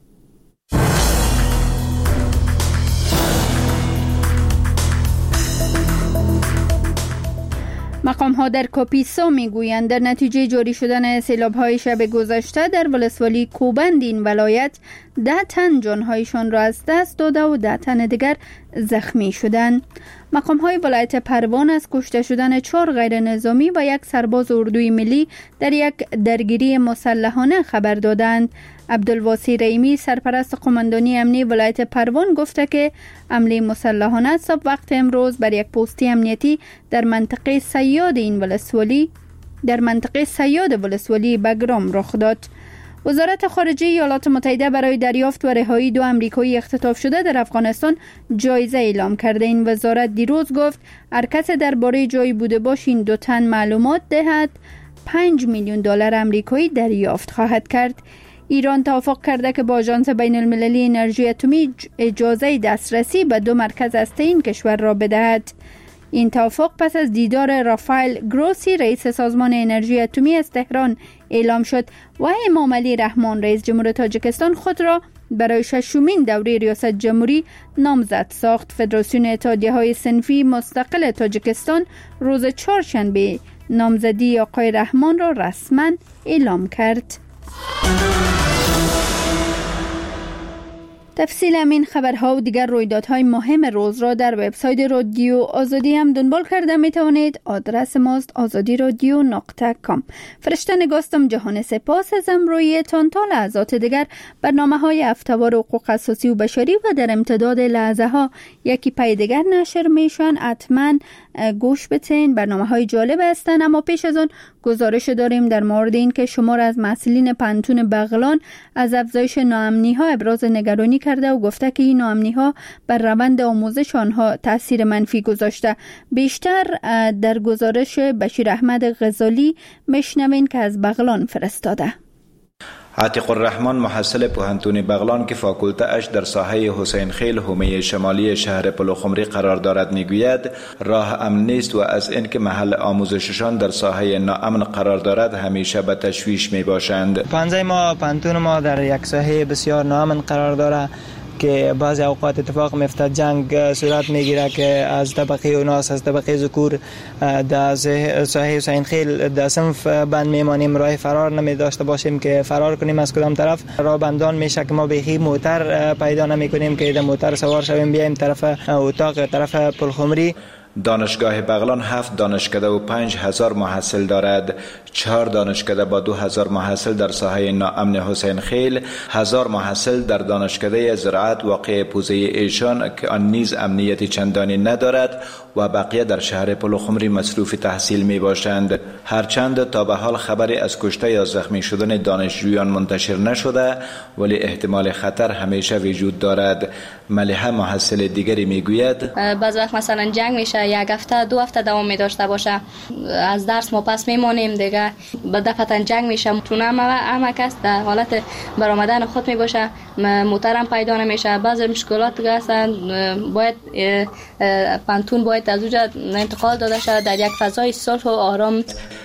مقام ها در کاپیسا می گویند در نتیجه جاری شدن سیلاب های شب گذشته در ولسوالی کوبند این ولایت ده تن جانهایشان را از دست داده و ده تن دیگر زخمی شدند. مقام های ولایت پروان از کشته شدن چهار غیر نظامی و یک سرباز اردوی ملی در یک درگیری مسلحانه خبر دادند. عبدالواسی رحیمی سرپرست قماندانی امنی ولایت پروان گفته که حمله مسلحانه صبح وقت امروز بر یک پستی امنیتی در منطقه صیاد این ولسوالی در منطقه صیاد ولسوالی بگرام رخ داد. وزارت خارجه ایالات متحده برای دریافت و رهایی دو امریکایی اختطاف شده در افغانستان جایزه اعلام کرده. این وزارت دیروز گفت هر کس درباره جایی بوده باش این دو تن معلومات دهد پنج میلیون دلار آمریکایی دریافت خواهد کرد. ایران توافق کرده که با آژانس بین المللی انرژی اتمی اجازه دسترسی به دو مرکز هسته این کشور را بدهد. این توافق پس از دیدار رافائل گروسی رئیس سازمان انرژی اتمی از تهران اعلام شد و امام علی رحمان رئیس جمهور تاجیکستان خود را برای ششمین دوره ریاست جمهوری نامزد ساخت. فدراسیون اتحادیه‌های صنفی مستقل تاجیکستان روز چهارشنبه نامزدی آقای رحمان را رسما اعلام کرد. تفصیل همین خبرها و دیگر رویدادهای مهم روز را در وبسایت رادیو آزادی هم دنبال کرده می توانید. آدرس ماست آزادی رادیو نقطه کام. فرشته نگاستم جهان سپاس از امرویتان. تا لحظات دیگر برنامه های هفته‌وار حقوق اساسی و بشری و در امتداد لحظه ها یکی پای دیگر نشر میشن. حتما گوش بتین، برنامه های جالب هستن. اما پیش از آن گزارش داریم در مورد این که شمار از مسئولین پنتون بغلان از افزایش ناامنی ها ابراز نگرانی کرده و گفته که این ناامنی ها بر روند آموزش آنها تاثیر منفی گذاشته. بیشتر در گزارش بشیر احمد غزالی میشنوین که از بغلان فرستاده. عتیق الرحمن محصل پوهنتون بغلان که فاکولته اش در ساحه حسین خیل حومه شمالی شهر پلوخمری قرار دارد میگوید راه امن نیست و از اینکه محل آموزششان در ساحه ناامن قرار دارد همیشه به تشویش می باشند. پنجه ما پنتون ما در یک ساحه بسیار ناامن قرار دارد که بعضی اوقات اتفاق میفته جنگ صورت میگیره که از طبقه اوناس از طبقه ذکور در ساحه حسین خیل در صنف بند میمانیم، راه فرار نمی داشته باشیم که فرار کنیم از کدام طرف. راه بندان میشه که ما بیخی موتر پیدا نمی کنیم که در موتر سوار شویم بیایم طرف اتاق طرف پلخمری. دانشگاه بغلان هفت دانشکده و پنج هزار محصل دارد. چهار دانشکده با دو هزار محصل در ساحه ناامن حسین خیل، هزار محصل در دانشکده زراعت واقع پوزه ایشان که آن نیز امنیت چندانی ندارد و بقیه در شهر پلوخمری مصروف تحصیل می باشند. هرچند تا به حال خبری از کشته یا زخمی شدن دانشجویان منتشر نشده ولی احتمال خطر همیشه وجود دارد. ملیحه محصل دیگری می گوید بعض وقت مثلا جنگ میشه یک هفته دو هفته دوام می داشته باشه، از درس ما پس میمانیم دیگه به دفعتا جنگ میشه، تونه همه کس در حالت برآمدن خود می باشه، موترم پیدا نمیشه. بعضی مشکلات که هستن باید پنتون باید از اونجا انتقال داده شد در یک فضای صلح و آرام.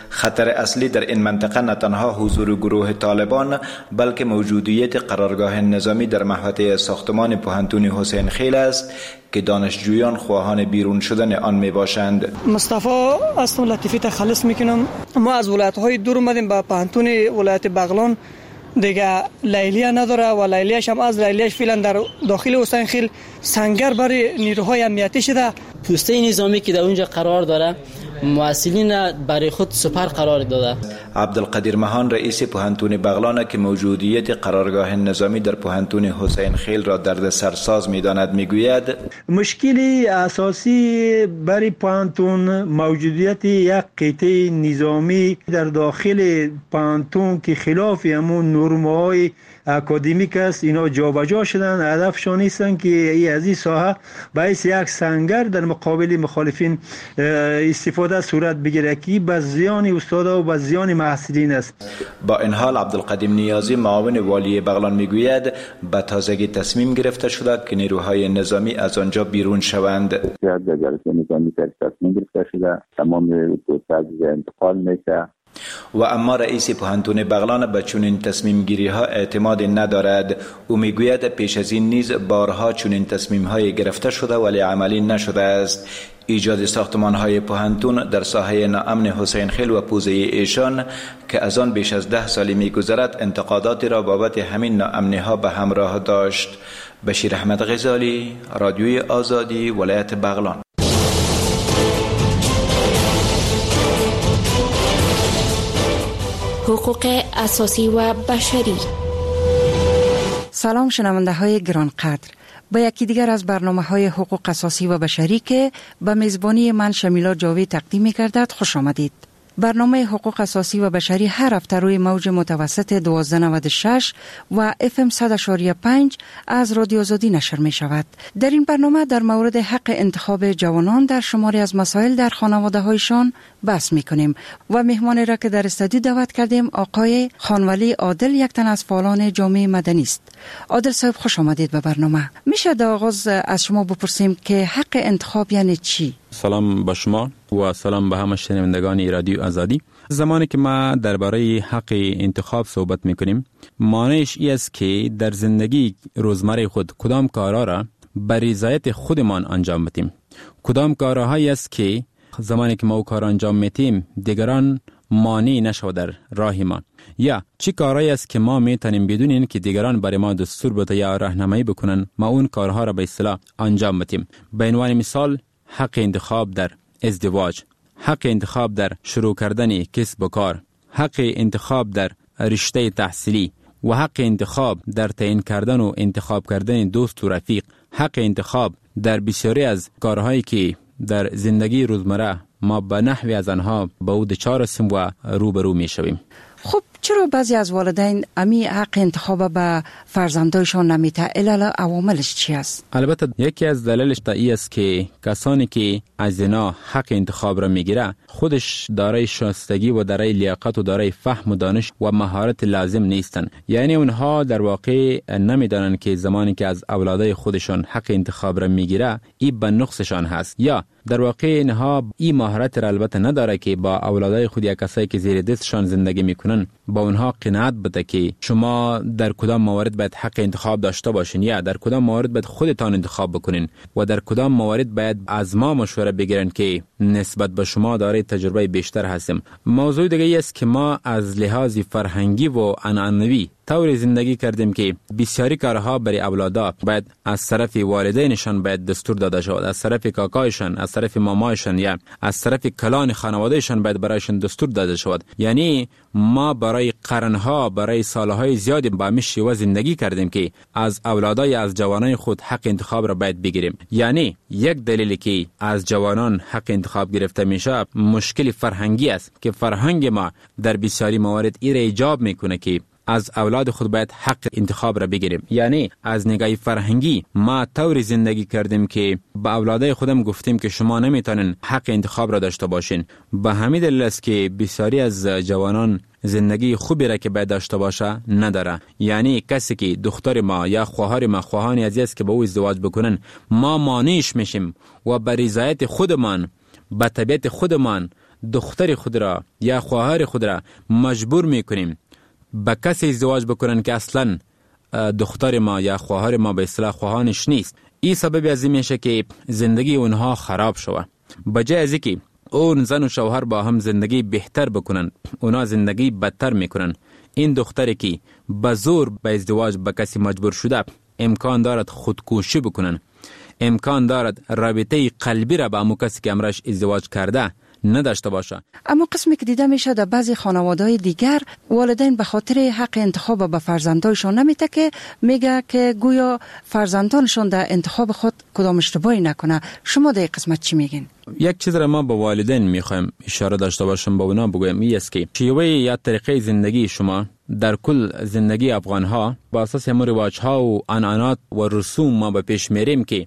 خطر اصلی در این منطقه نه تنها حضور گروه طالبان بلکه موجودیت قرارگاه نظامی در محوطه ساختمان پوهنتون حسین خیل است که دانشجویان خواهان بیرون شدن آن می باشند. مصطفی هستم، لطیفی تخلص میکنم. ما از ولایت های دور اومدیم به پوهنتون ولایت بغلان. دیگه لیلیه نداره و لیلیه‌اش هم از لیلیه‌اش فعلا در داخل حسین خیل سنگر برای نیروهای امنیتی شده. پوسته نظامی که در اونجا قرار داره مواصلین برای خود سپر قرار داده. عبدالقدیر مهان رئیس پوهنتون بغلان که موجودیت قرارگاه نظامی در پوهنتون حسین خیل را درد سرساز می‌داند میگوید مشکلی اساسی برای پوهنتون موجودیت یک قطعه نظامی در داخل پوهنتون که خلاف همون نرم‌های اکادمیک است، اینا جابجا شدن. هدفشان نیستن که این از این ساحه باعث یک سنگر در مقابل مخالفین استفاده صورت بگیره که به زیان استادا و به زیان محصلین است. با این حال عبدالقدیم نیازی معاون والی بغلان میگوید به تازگی تصمیم گرفته شده که نیروهای نظامی از آنجا بیرون شوند. در جلسه نظامی تصمیم گرفته شده تمام پروسه انتقال میشه و اما رئیس پوهنتون بغلان به چنین تصمیم گیری ها اعتماد ندارد. او میگوید پیش از این نیز بارها چنین تصمیم های گرفته شده ولی عملی نشده است. ایجاد ساختمان های پوهنتون در ساحه ناامن حسین خیل و پوزه ایشان که از آن بیش از ده سالی میگذرد انتقاداتی را بابت همین ناامنی ها به همراه داشت. بشیر احمد غزالی، رادیوی آزادی، ولایت بغلان. حقوق اساسی و بشری. سلام شنونده های گرانقدر، با یکی دیگر از برنامه های حقوق اساسی و بشری که به میزبانی من شمیلا جاوید تقدیم می گردد خوش آمدید. برنامه حقوق اساسی و بشری هر هفته روی موج متوسط دوازده نود و شش و اف ام صد و پنج از رادیو آزادی نشر می شود. در این برنامه در مورد حق انتخاب جوانان در شماری از مسائل در خانواده هایشان بحث می کنیم و مهمانی را که در استودیو دعوت کردیم آقای خانولی عادل، یک تن از فعالان جامعه مدنی است. عادل صاحب خوش آمدید به برنامه. میشه در آغاز از شما بپرسیم که حق انتخاب یعنی چی؟ سلام به شما و سلام به همه شنوندگان رادیو آزادی. زمانی که ما درباره حق انتخاب صحبت میکنیم معنیش این است که در زندگی روزمره خود کدام کارها را به رضایت خودمان انجام بدیم. کدام کارهایی است که زمانی که ما او کار انجام میتیم دیگران مانع نشود در راه ما، یا چی کارهایی است که ما میتونیم بدون این که دیگران برای ما دستور بده یا راهنمایی بکنن ما اون کارها را به اصطلاح انجام بدیم. به عنوان مثال حق انتخاب در ازدواج، حق انتخاب در شروع کردن کسب و کار، حق انتخاب در رشته تحصیلی و حق انتخاب در تعیین کردن و انتخاب کردن دوست و رفیق، حق انتخاب در بسیاری از کارهایی که در زندگی روزمره ما به نحوی از آنها به او دچار هستیم و روبرو می شویم. خب چرا بعضی از والدین امی حق انتخاب به فرزندایشان نمیته؟ علل عواملش چی است؟ البته یکی از دلایلش این است که کسانی که از اینا حق انتخاب را میگیره خودش دارای شایستگی و دارای لیاقت و دارای فهم و دانش و مهارت لازم نیستن. یعنی اونها در واقع نمیدانن که زمانی که از اولادای خودشان حق انتخاب را میگیره این به نقصشان هست، یا در واقع اینها این مهارت را البته نداره که با اولادای خود یا کسایی که زیر دستشان زندگی میکنن با اونها قناعت بده که شما در کدام موارد باید حق انتخاب داشته باشین یا در کدام موارد باید خودتان انتخاب بکنین و در کدام موارد باید از ما مشوره بگیرن که نسبت به شما دارای تجربه بیشتر هستیم. موضوع دیگه ای است که ما از لحاظ فرهنگی و عنعنوی طور زندگی کردیم که بسیاری کارها برای اولادا باید از طرف والدینشان باید دستور داده شود، از طرف کاکایشان، از طرف مامایشان یا از طرف کلان خانوادهشان باید برایشان دستور داده شود. یعنی ما برای قرنها برای سالهای زیادی با همین شیوه زندگی کردیم که از اولادای از جوانان خود حق انتخاب را باید بگیریم. یعنی یک دلیلی که از جوانان حق انتخاب گرفته میشه مشکل فرهنگی است که فرهنگ ما در بسیاری موارد این را ایجاب میکنه که از اولاد خود باید حق انتخاب را بگیریم. یعنی از نگاه فرهنگی ما طور زندگی کردیم که با اولادای خودم گفتیم که شما نمیتونین حق انتخاب را داشته باشین. به همین دلیل است که بسیاری از جوانان زندگی خوبی را که باید داشته باشه نداره. یعنی کسی که دختر ما یا خواهر ما خواهانی عزیز است که با او ازدواج بکنن ما مانعش میشیم و به رضایت خودمان به طبیعت خودمان دختر خود را یا خواهر خود را مجبور میکنیم به کسی ازدواج بکنن که اصلا دختر ما یا خواهر ما به اصطلاح خواهانش نیست، این سبب از این میشه که زندگی اونها خراب شوه. بجای از اینکه اون زن و شوهر با هم زندگی بهتر بکنن، اونا زندگی بدتر میکنن. این دختری که به زور به ازدواج به کسی مجبور شده امکان دارد خودکشی بکنن، امکان دارد رابطه قلبی را با امو کسی که امرش ازدواج کرده نداشته باشه. اما قسمی که دیده میشه در بعضی خانواده‌های دیگر والدین به خاطر حق انتخاب به فرزندانشون نمیته که میگه که گویا فرزندانشون در انتخاب خود کدام اشتباهی نکنه. شما در این قسمت چی میگین؟ یک چیز را ما با والدین میخوایم اشاره داشته باشم، با اونا بگویم این است که شیوه یا طریقه زندگی شما در کل زندگی افغانها با اساس همون رواج‌ها و عنعنات و رسوم ما به پیش میریم که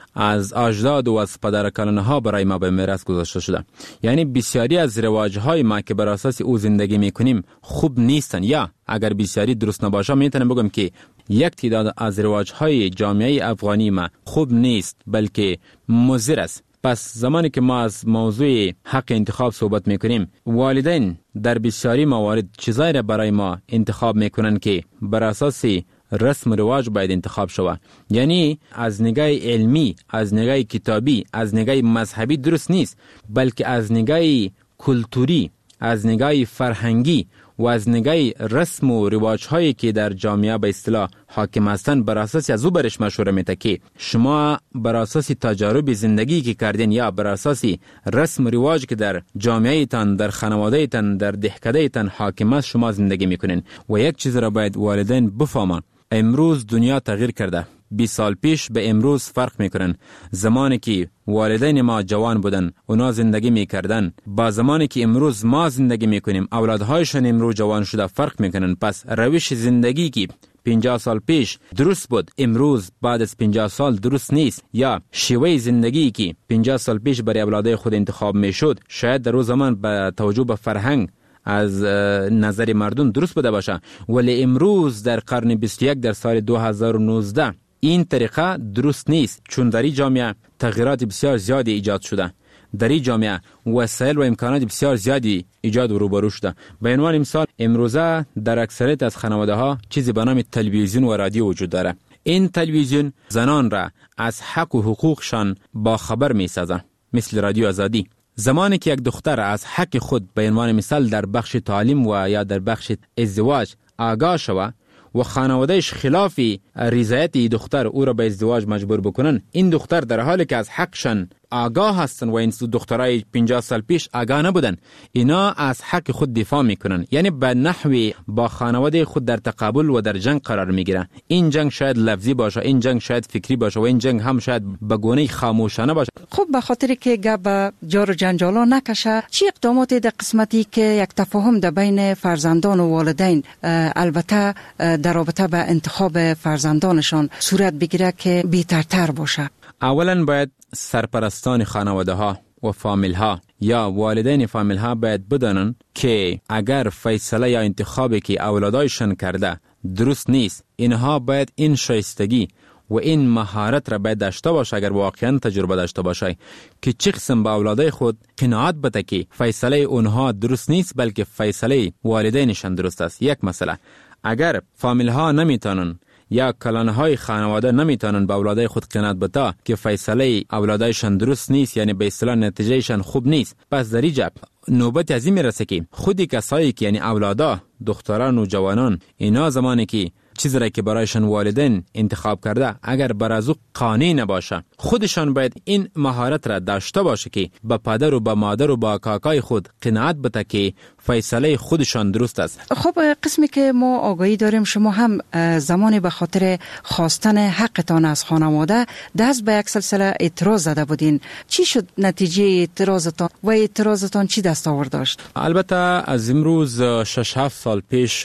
از اجداد و از پدرکلانها برای ما به میراث گذاشته شده. یعنی بسیاری از رواج‌های ما که بر اساس او زندگی میکنیم خوب نیستن، یا اگر بسیاری درست نباشه میتونم بگم که یک تعداد از رواج‌های جامعه افغانی ما خوب نیست بلکه مضر است. پس زمانی که ما از موضوع حق انتخاب صحبت میکنیم، والدین در بسیاری موارد چیزایی را برای ما انتخاب میکنن که بر اساس رسم و رواج باید انتخاب شود. یعنی از نگاه علمی، از نگاه کتابی، از نگاه مذهبی درست نیست، بلکه از نگاه کلتوری، از نگاه فرهنگی و از نگاه رسم و رواج هایی که در جامعه به اصطلاح حاکم هستند بر اساس از او برش مشوره میده که شما بر اساس تجارب زندگی که کردین یا بر اساس رسم و رواج که در جامعه تان، در خانواده تان، در دهکده تان حاکم است شما زندگی میکنین. و یک چیز را باید والدین بفهمن، امروز دنیا تغییر کرده. بیست سال پیش به امروز فرق میکنن. زمانی که والدین ما جوان بودن اونا زندگی میکردن با زمانی که امروز ما زندگی میکنیم اولادهایشون امروز جوان شده فرق میکنن. پس روش زندگی که پنجاه سال پیش درست بود امروز بعد از پنجاه سال درست نیست، یا شیوه زندگی که پنجاه سال پیش برای اولادای خود انتخاب میشد شاید در روز زمان به توجه به فرهنگ از نظر مردم درست بوده باشه، ولی امروز در قرن بیست و یک در سال دو هزار و نوزده این طریقه درست نیست، چون در این جامعه تغییرات بسیار زیادی ایجاد شده. در این جامعه وسایل و امکانات بسیار زیادی ایجاد و روبرو شده. به عنوان مثال امروزه در اکثریت از خانواده ها چیزی به نام تلویزیون و رادیو وجود داره. این تلویزیون زنان را از حق و حقوقشان با خبر می سازه، مثل رادیو آزادی. زمانی که یک دختر از حق خود به عنوان مثال در بخش تعلیم و یا در بخش ازدواج آگاه شود و خانوادهش خلاف رضایت دختر او را به ازدواج مجبور بکنن، این دختر در حالی که از حقشان آگاه هستن و این دخترای پنجاه سال پیش آگاه نبودن، اینا از حق خود دفاع میکنن، یعنی به نحوی با خانواده خود در تقابل و در جنگ قرار میگیرن. این جنگ شاید لفظی باشه، این جنگ شاید فکری باشه و این جنگ هم شاید به گونه خاموشانه باشه. خب به خاطر که گپ جار و جنجالا نکشه، چی اقدامات در قسمتی که یک تفاهم در بین فرزندان و والدین البته در رابطه به انتخاب فرزندانشان صورت بگیره که بهترتر باشه؟ اولا باید سرپرستان خانواده ها و فامیل ها یا والدین فامیل ها باید بدانن که اگر فیصله یا انتخابی که اولادایشان کرده درست نیست، اینها باید این شایستگی و این مهارت را باید داشته باشه، اگر واقعا تجربه داشته باشه که چه قسم با اولادای خود قناعت بده که فیصله اونها درست نیست بلکه فیصله والدینشان درست است. یک مسئله، اگر فامیل ها نمیتونن یا کلانهای خانواده نمیتونن با اولادای خود قناعت بده که فیصله اولادایشان درست نیست، یعنی به اصطلاح نتیجهشان خوب نیست، پس در اینجا نوبت از این میرسه که خودی کسایی که یعنی اولادا، دختران و جوانان، اینا زمانی که چیزی را که برایشان والدین انتخاب کرده اگر بر از او قانع نباشه، خودشان باید این مهارت را داشته باشه که با پدر و با مادر و با کاکای خود قناعت بده که فیصله خودشان درست است. خب قسمی که ما آگاهی داریم شما هم زمانی به خاطر خواستن حقتان از خانواده دست به یک سلسله اعتراض زده بودین، چی شد نتیجه اعتراضتان و اعتراضتان چی دست آورد داشت؟ البته از امروز شش هفت سال پیش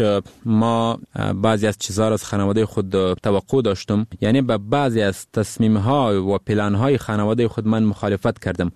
ما بعضی از چیزها از خانواده خود توقع داشتم، یعنی به بعضی از تصمیم ها و پلان های خانواده خود من مخالفت کردم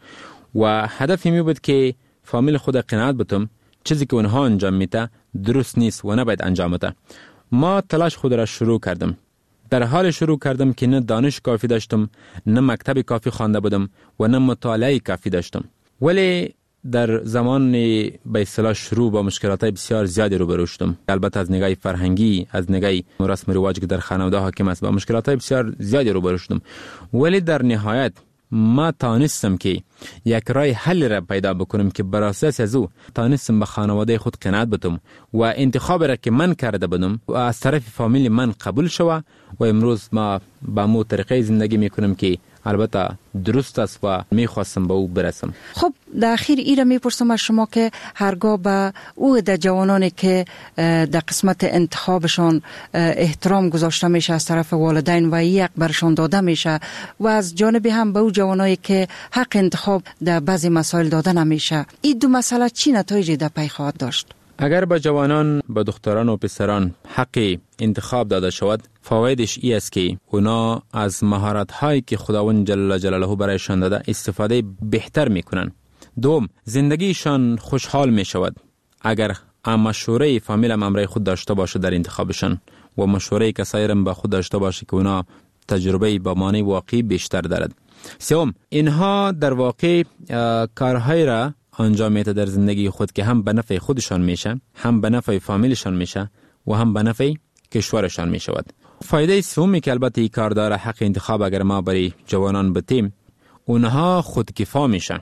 و هدفی می بود که فامیل خود قناعت بتم چیزی که اونها انجام میده درست نیست و نباید انجام بده. ما تلاش خود را شروع کردم. در حال شروع کردم که نه دانش کافی داشتم، نه مکتب کافی خوانده بودم و نه مطالعه کافی داشتم، ولی در زمان به اصطلاح شروع با مشکلات بسیار زیادی روبرو شدم. البته از نگاه فرهنگی، از نگاه رسم و رواج که در خانواده حاکم است، با مشکلات بسیار زیادی روبرو شدم. ولی در نهایت ما تانستم که یک راه حل را پیدا بکنم که بر اساس از او تانستم به خانواده خود قناعت بدم و انتخاب را که من کرده بودم و از طرف فامیل من قبول شود و امروز ما با مو طریقه زندگی میکنم که البته درست است و میخواستم به او برسم. خب در اخیر ایره میپرسم از شما که هرگاه به او در جوانانی که در قسمت انتخابشان احترام گذاشته میشه از طرف والدین و یک برشان داده میشه و از جانب هم به او جوانایی که حق انتخاب در بعضی مسائل داده نمیشه، این دو مسئله چی نتایجی در پی خواهد داشت؟ اگر به جوانان، به دختران و پسران حق انتخاب داده شود، فوایدش ای است که اونا از مهارت هایی که خداوند جل جلاله برایشان داده استفاده بهتر میکنن. دوم، زندگیشان خوشحال می شود اگر مشوره فامیل هم امرای خود داشته باشه در انتخابشان و مشوره کسایی هم با خود داشته باشه که اونا تجربه با معنی واقعی بیشتر دارد. سوم، اینها در واقع کارهای را انجام میده در زندگی خود که هم به نفع خودشان میشه، هم به نفع فامیلشان میشه و هم به نفع کشورشان میشود. فایده سومی که البته این کار داره حق انتخاب اگر ما برای جوانان بتیم، اونها خودکفا میشن،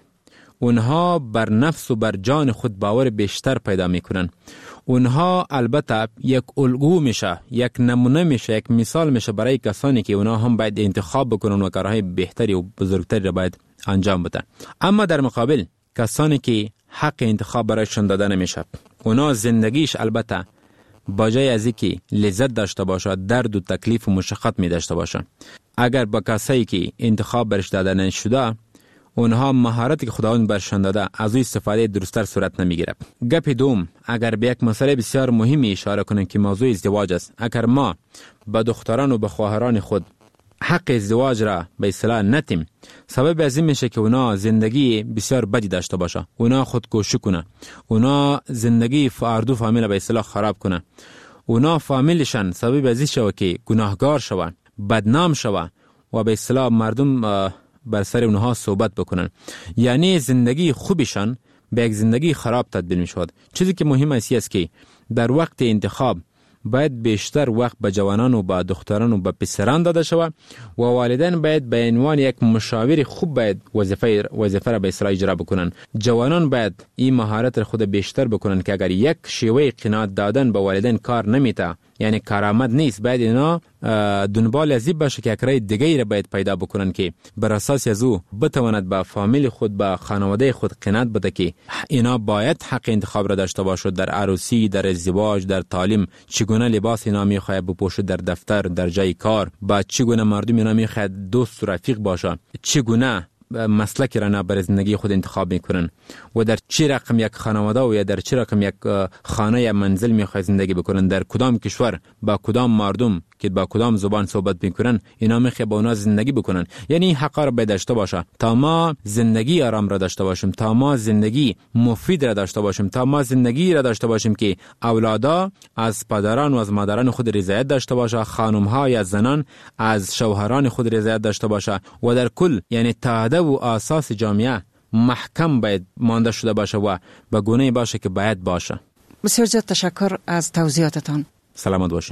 اونها بر نفس و بر جان خود باور بیشتر پیدا میکنن، اونها البته یک الگو میشه، یک نمونه میشه، یک مثال میشه برای کسانی که اونها هم باید انتخاب بکنن و کارهای بهتری و بزرگتری را باید انجام بدن. اما در مقابل کسانی که حق انتخاب برایشان داده نمیشه، اونا زندگیش البته با جای از اینکه لذت داشته باشه درد و تکلیف و مشقت می داشته باشه. اگر با کسایی که انتخاب برش داده نشده، اونها مهارتی که خداوند برشان داده از او استفاده درستر صورت نمیگیره. گپ دوم، اگر به یک مسئله بسیار مهمی اشاره کنیم که موضوع ازدواج است، اگر ما با دختران و با خواهران خود حق ازدواج را به اصطلاح نتیم، سبب از این میشه که اونا زندگی بسیار بدی داشته باشه، اونا خودکشی کنه، اونا زندگی فردو فامیل به اصطلاح خراب کنه، اونا فامیلشان سبب از این شوه که گناهگار شوه، بدنام شوه و به اصطلاح مردم بر سر اونها صحبت بکنن. یعنی زندگی خوبشان به یک زندگی خراب تبدیل میشود. چیزی که مهم است که در وقت انتخاب باید بیشتر وقت به جوانان و به دختران و به پسران داده شود و والدین باید به عنوان یک مشاور خوب باید وظیفه وظیفه را به اصطلاح اجرا بکنن. جوانان باید این مهارت را خود بیشتر بکنن که اگر یک شیوه قناعت دادن به والدین کار نمیته، یعنی کارآمد نیست، باید اینا دنبال از این باشه که یک راه دیگه را باید پیدا بکنن که بر اساس از او بتواند با فامیل خود، با خانواده خود قناعت بده که اینا باید حق انتخاب را داشته باشد در عروسی، در ازدواج، در تعلیم، چگونه لباس اینا میخواهد بپوشد در دفتر، در جای کار، با چگونه مردم اینا میخواهد دوست و رفیق باشه، چگونه مسلک را برای زندگی خود انتخاب میکنن و در چه رقم یک خانواده و یا در چه رقم یک خانه یا منزل میخواد زندگی بکنن، در کدام کشور با کدام مردم که با کدام زبان صحبت میکنن، اینا میخواد با اونا زندگی بکنن. یعنی حق را باید داشته باشه تا ما زندگی آرام را داشته باشیم، تا ما زندگی مفید را داشته باشیم، تا ما زندگی را داشته باشیم که اولادا از پدران و از مادران خود رضایت داشته باشه، خانم ها یا زنان از شوهران خود رضایت داشته باشه و در کل یعنی تعهد و اساس جامعه محکم باید مانده شده باشه و به گونه‌ای باشه که باید باشه. بسیار زیاد تشکر از توضیحاتتان. سلامت باشین.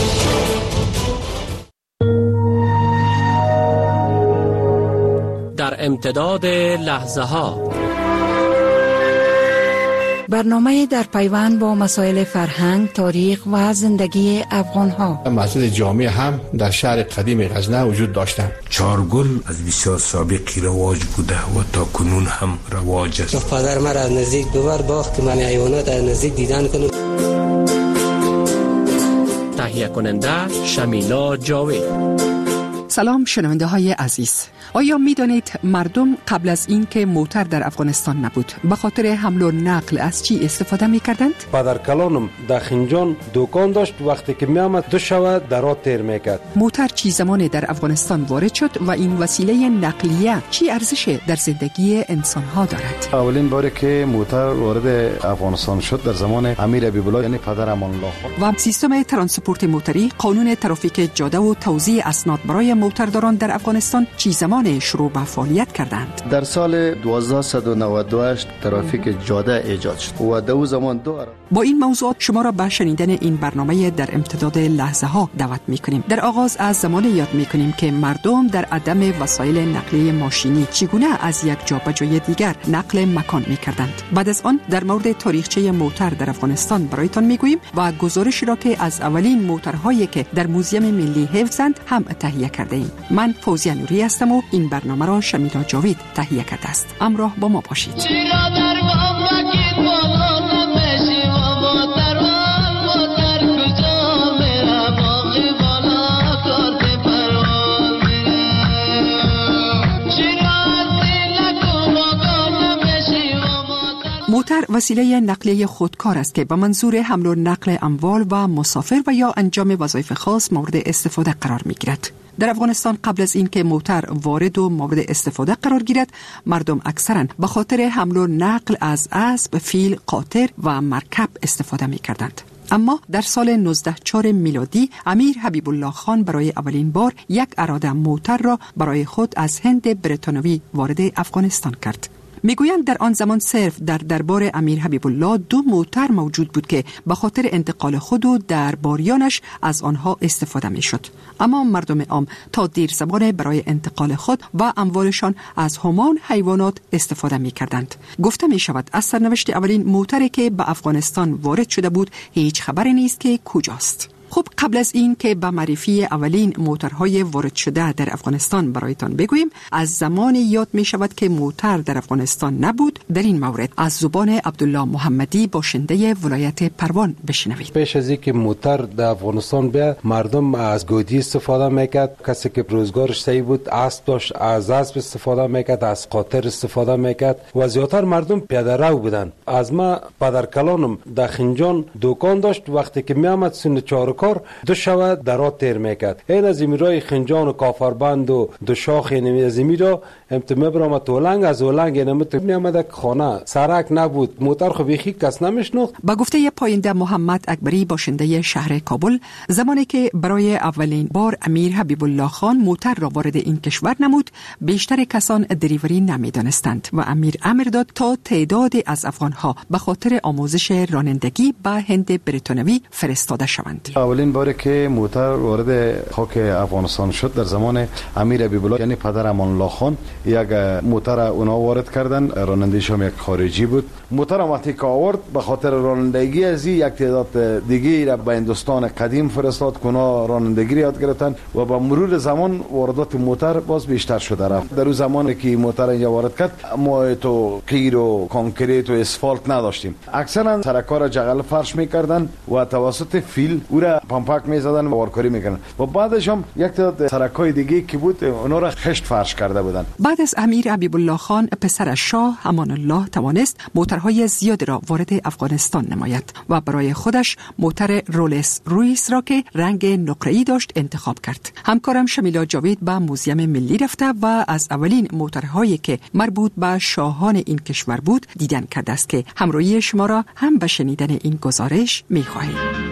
در امتداد لحظه ها برنامه در پیوند با مسائل فرهنگ، تاریخ و زندگی افغان ها. مسجد جامع هم در شهر قدیم غزنه وجود داشتند. چارگل از بسیار سابقی رواج بوده و تا کنون هم رواج است. پدر مرا از نزدیک دوبار باخت که من حیوانات از نزدیک دیدن کنم. تهیه کننده شمیلا جاوید. سلام شنونده های عزیز، آیا می دانید مردم قبل از این که موتر در افغانستان نبود به خاطر حمل و نقل از چی استفاده می کردند؟ پدر کلانم در خنجان دکان داشت، وقتی که می آمد دو شوه در راه تیر می کرد. موتر چی زمانی در افغانستان وارد شد و این وسیله نقلیه چی ارزش در زندگی انسان ها دارد؟ اولین باری که موتر وارد افغانستان شد در زمان امیر حبیب الله یعنی پدر امان الله و سیستم ترانسپورت موتری، قانون ترافیک جاده و توزیع اسناد برای موترداران در افغانستان چی زمان شروع به فعالیت کردند؟ در سال دوازده نود و هشت ترافیک جاده ایجاد شد و در زمان دو با این موضوعات شما را به شنیدن این برنامه در امتداد لحظه ها دعوت می‌کنیم. در آغاز از زمان یاد می‌کنیم که مردم در عدم وسایل نقلیه ماشینی چگونه از یک جا به جای دیگر نقل مکان می‌کردند. بعد از آن در مورد تاریخچه موتر در افغانستان برایتان می‌گوییم و گزارشی را که از اولین موترهایی که در موزیم ملی حفظند هم تهیه کرده ایم. من فوزیه نوری هستم و این برنامه را شمیلا جاوید تهیه کرده است. همراه با ما باشید. موتر وسیله نقلیه خودکار است که به منظور حمل و نقل اموال و مسافر و یا انجام وظایف خاص مورد استفاده قرار می گیرد. در افغانستان قبل از اینکه موتر وارد و مورد استفاده قرار گیرد، مردم اکثرا به خاطر حمل و نقل از اسب، فیل، قاطر و مرکب استفاده می کردند. اما در سال نوزده چهار میلادی امیر حبیب الله خان برای اولین بار یک اراده موتر را برای خود از هند بریتانوی وارد افغانستان کرد. میگویند در آن زمان صرف در دربار امیر حبیب الله دو موتر موجود بود که به خاطر انتقال خود و درباریانش از آنها استفاده میشد. اما مردم عام تا دیر زمان برای انتقال خود و اموالشان از همان حیوانات استفاده میکردند. گفته می شود از سرنوشت اولین موتری که به افغانستان وارد شده بود هیچ خبری نیست که کجاست. خب قبل از این که به معرفی اولین موترهای وارد شده در افغانستان برایتان بگوییم، از زمان یاد می شود که موتر در افغانستان نبود. در این مورد از زبان عبدالله محمدی باشنده ولایت پروان بشنوید. پیش از اینکه موتر در افغانستان بیا، مردم از گودی استفاده میکرد. کسی که روزگارش صحیح بود اسب داشت، از اسب استفاده میکرد، از قاطر استفاده میکرد و زیاتر مردم پیاده رو بودن. از ما پدرکلانم در خنجان دکان داشت. وقتی که میامد سن چهار کار دو شوه درات تیر میکرد. این از امیرای خنجان و کافربند و دو شاخ اینمی از امیرا امت مبرام تولنگ از اولنگ اینمت میامد خانه سرک نبود. موتر خو بیخی کس نمیشناخت. با گفته پاینده محمد اکبری باشنده شهر کابل، زمانی که برای اولین بار امیر حبیب الله خان موتر را وارد این کشور نمود، بیشتر کسان دریوری نمیدانستند و امیر امر داد تا تعدادی از افغانها به خاطر آموزش رانندگی به هند بریتانوی فرستاده شوند. اولین باری که موتر وارد خاک افغانستان شد در زمان امیر حبیب الله یعنی پدر امان الله خان، یک موتر اونا وارد کردن. رانندگیش هم یک خارجی بود. موتر هم وقتی که آورد به خاطر رانندگی از یک تعداد دیگه را به هندوستان قدیم فرستاد که اونا رانندگی یاد گرفتن و با مرور زمان واردات موتر باز بیشتر شده رفت. در اون زمانی که موتر اینجا وارد کرد ما تو قیر و کانکریت و اسفالت نداشتیم. اکثرا سرکا را جغل فرش میکردن و توسط فیل او را پمپک میزدن و وارکاری میکردن و بعدش هم یک تعداد سرکای دیگه که بود اونا را خشت فرش کرده بودن. بعد از امیر حبیب الله خان، پسر شاه امان الله توانست موترهای زیاد را وارد افغانستان نماید و برای خودش موتر رولس رویس را که رنگ نقره‌ای داشت انتخاب کرد. همکارم شمیلا جاوید به موزیم ملی رفته و از اولین موترهایی که مربوط به شاهان این کشور بود دیدن کرده است که همراهی شما را هم به شنیدن این گزارش می‌خواهیم.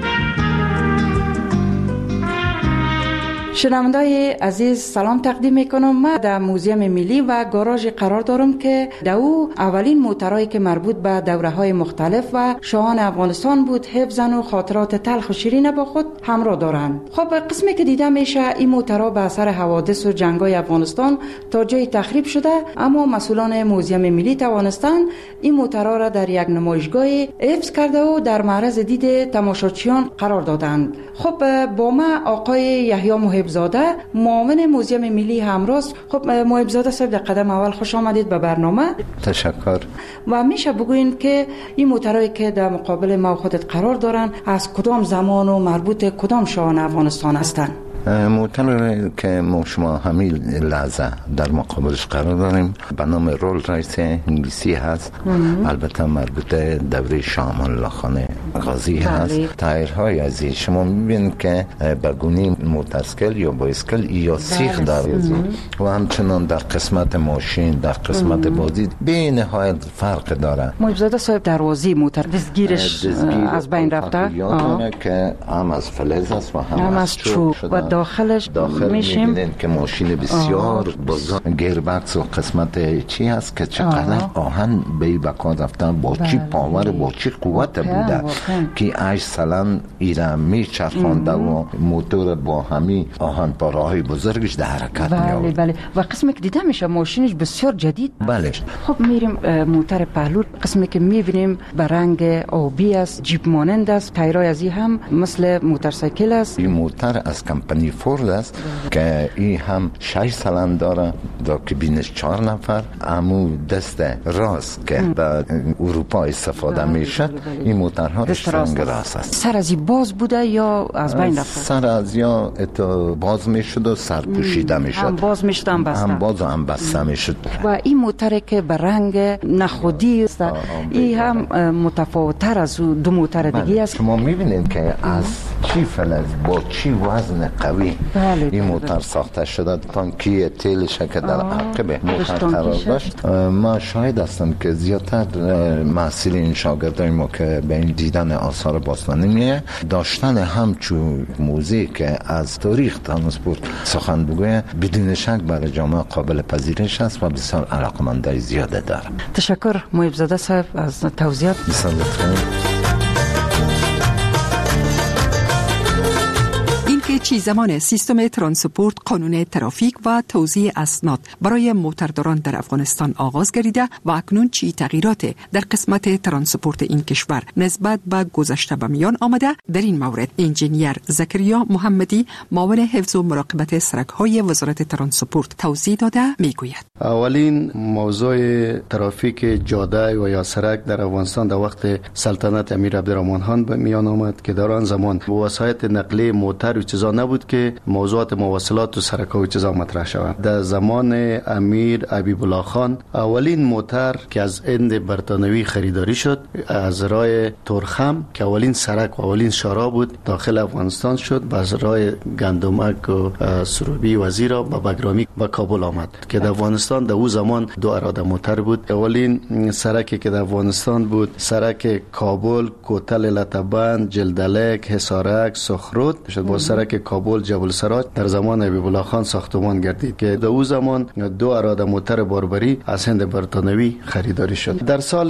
شنوندای عزیز سلام تقدیم میکنم. من در موزیم ملی و گاراژ قرار دارم که در او اولین موترهایی که مربوط به دوره‌های مختلف و شاهان افغانستان بود حفظن و خاطرات تلخ و شیرین با خود همراه دارن. خب قسمی که دیده میشه این موترها به اثر حوادث و جنگ‌های افغانستان تا جای تخریب شده، اما مسئولان موزیم ملی توانستن این موترها را در یک نمایشگاه حفظ کرده و در معرض دید تماشاچیان قرار دادند. خب با ما آقای یحیی محب زاده معاون موزیم ملی همراه. خب محب زاده صاحب در قدم اول خوش آمدید به برنامه. تشکر. و میشه بگوین که این موترهایی که در مقابل ما خودت قرار دارن از کدام زمان و مربوط کدام شاهان افغانستان هستند؟ موتر که ما شما همین لحظه در مقابلش قرار داریم به نام رول رایس انگلیسی هست. البته مربوط دوره شاه امان الله خان غازی هست، تایرهای از شما میبینید که بگونی موتورسیکل یا بایسکل یا سیخ داره و همچنان در قسمت ماشین در قسمت بازی به نهایت فرق داره. محبزاده صاحب دروازی موتور دستگیرش از بین رفته یادونه که هم از فلز است و هم, هم از چوب و داخلش داخل میشیم میبینید که ماشین بسیار بزرگ گیربکس و قسمت چی هست که چقدر آهن به بکار رفتن با چی پاور با چی قوت بوده که اش سلن ایره میچرخانده و موتور با همی آهن پاراهای بزرگش در حرکت بله میآورد. بله و قسمی که دیده میشه ماشینش بسیار جدید. بله. خب میریم موتور پهلو، قسمی که میبینیم به رنگ آبی است، جیب مانند است، تایرای ازی هم مثل موتورسیکل است. این موتور از کمپانی فورد است که این هم شش سلن داره، دا کابینش چهار نفر، امو دست راست که در اروپا استفاده میشه. این موتورها سنگ راست است. سر ازی باز بوده یا از بین رفته؟ سر از یا اتو باز میشد و سر پوشیده میشد. هم باز میشد هم بسته. هم باز و هم بسته میشد. و این موتور که به رنگ نخودی است، این هم متفاوت‌تر از دو موتور دیگه است. شما میبینید که از چی فلز با چی وزن قوی بله این موتور ساخته شده. تانکی تیلش که در عقب موتور قرار داشت. ما شاهد هستم که زیادتر محصلین شاگردای ما که به این دیدن آثار باستانی میه داشتن همچون موزه که از تاریخ ترانسپورت سخن بگویه بدون شک برای جامعه قابل پذیرش است و بسیار علاقمندای زیاده داره. تشکر محبزاده صاحب از توضیحات. بسیار لطفاً. که چی زمان سیستم ترانسپورت قانون ترافیک و توزیع اسناد برای موترداران در افغانستان آغاز گردیده و اکنون چی تغییرات در قسمت ترانسپورت این کشور نسبت به گذشته به میان آمده، در این مورد انجینیر زکریا محمدی معاون حفظ و مراقبت سرک‌های وزارت ترانسپورت توضیح داده میگوید. اولین موضوع ترافیک جاده و یا سرک در افغانستان در وقت سلطنت امیر عبدالرحمن خان به میان آمد که در آن زمان وسایط نقلیه موتر و چیزا نبود که موضوعات مواصلات و سرک‌ها و چیزا مطرح شود. در زمان امیر حبیب الله خان اولین موتر که از هند برتانوی خریداری شد از راه تورخم که اولین سرک و اولین شارع بود داخل افغانستان شد و از راه گندمک و سروبی وزیرا به بگرامی به کابل آمد که در افغانستان در او زمان دو اراده موتر بود. اولین سرکی که در افغانستان بود سرک کابل کوتل لطبند جلدلک حصارک سخرود شد. با سرک کابل جبل سراج در زمان حبیب الله خان ساختمان گردید که در او زمان دو اراده موتر باربری از هند برتانوی خریداری شد. در سال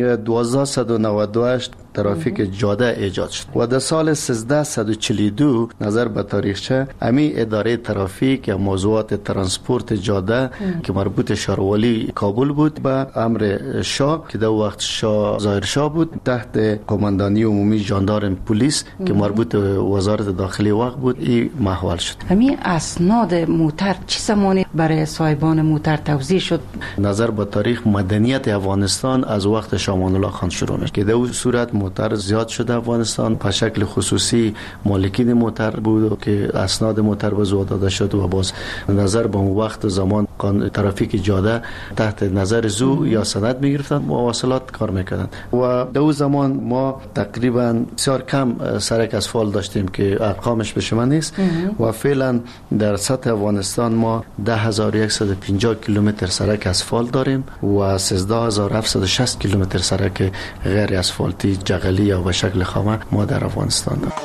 هزار و دویست و نود و هشت ترافیک جاده ایجاد شد و در سال سیزده و چهل و دو نظر به تاریخچه امی اداره ترافیک یا موضوعات ترانسپورت جاده که مربوط شاروالی کابل بود به امر شاه که در وقت شاه ظاهر شاه بود تحت قماندانی عمومی ژاندارم پلیس که مربوط به وزارت داخلی وقت بود این محول شد. همین اسناد موتر چه زمانی برای صاحبان موتر توزیع شد؟ نظر به تاریخ مدنیت افغانستان از وقت شاه امان الله خان شروع میشه که در اون صورت موتر زیاد شده افغانستان به شکل خصوصی مالکین موتر بود که اسناد موتر به زو داده شد و باز نظر به اون وقت زمان ترافیک جاده تحت نظر زو یا سند میگرفتن مواصلات کار میکردن و در اون زمان ما تقریبا بسیار کم سرک اسفالت داشتیم که ارقامش به شما نیست و فعلا در سطح افغانستان ما ده هزار و صد و پنجاه کیلومتر سرک اسفالت داریم و سیزده هزار و هفتصد و شصت کیلومتر سرک غیر اسفالتی جغلی یا به شکل خامه ما در افغانستان داریم.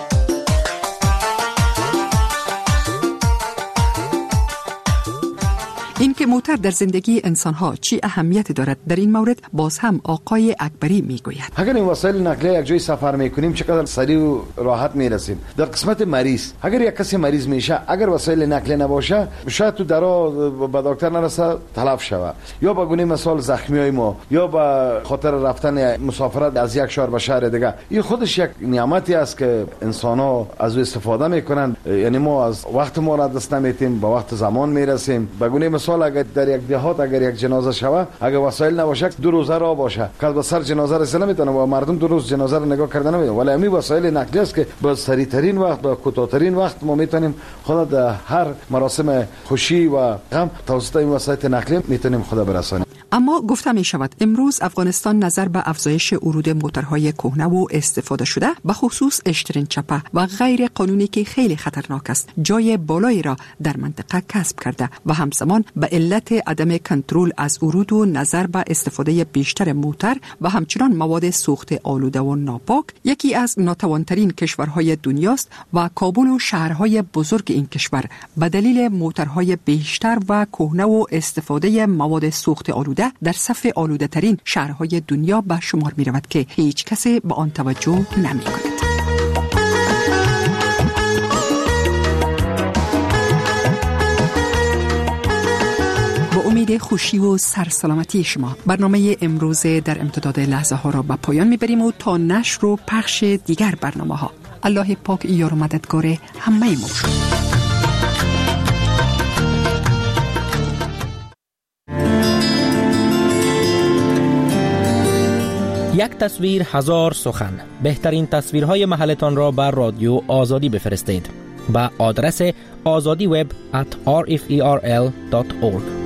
این که موتر در زندگی انسان‌ها چی اهمیت دارد در این مورد باز هم آقای اکبری میگوید. اگر این وسایل نقلیه یک جای سفر میکنیم چقدر سریع و راحت میرسیم. در قسمت مریض اگر یک کسی مریض میشه اگر وسایل نقلیه نباشه شاید تو درا به دکتر نرسه تلف شود یا به گونه مثال زخمیای ما یا به خاطر رفتن مسافرت از یک شهر به شهر دیگه این خودش یک نعمتی است که انسان‌ها از او استفاده میکنن. یعنی ما از وقت ما را دست نمیتیم با وقت زمان میرسیم. به گونه مثال اگر اگر در یک دهات اگر یک جنازه شوه، اگر وسایل نباشه دو روزه راه باشه، که به سر جنازه رسیدن نمیتونه و مردم دو روز جنازه رو نگاه کردن نمیتونه. ولی همین وسایل نقلیه است که با سریع ترین وقت با کوتاه‌ترین وقت ما میتونیم خود در هر مراسم خوشی و غم توسط این وسایل نقلیه میتونیم خود برسانیم. اما گفته می شود امروز افغانستان نظر به افزایش ورود موتورهای کهنه و استفاده شده به خصوص اشترین چپه و غیر قانونی که خیلی خطرناک است جای بالایی را در منطقه کسب کرده و همزمان به علت عدم کنترل از ورود و نظر به استفاده بیشتر موتر و همچنان مواد سوخت آلوده و ناپاک یکی از ناتوانترین کشورهای دنیاست و کابل و شهرهای بزرگ این کشور به دلیل موترهای بیشتر و کهنه و استفاده مواد سوخت آلوده در صف آلوده ترین شهرهای دنیا به شمار می رود که هیچ کسی به آن توجه نمی کند. با امید خوشی و سرسلامتی شما برنامه امروز در امتداد لحظه ها را به پایان می بریم و تا نشر و پخش دیگر برنامه ها الله پاک یار و مددگار همه ما باشد. یک تصویر هزار سخن. بهترین تصویرهای محلتان را بر رادیو آزادی بفرستید. با آدرس آزادی وب ات آر اف ای آر ال دات اورگ.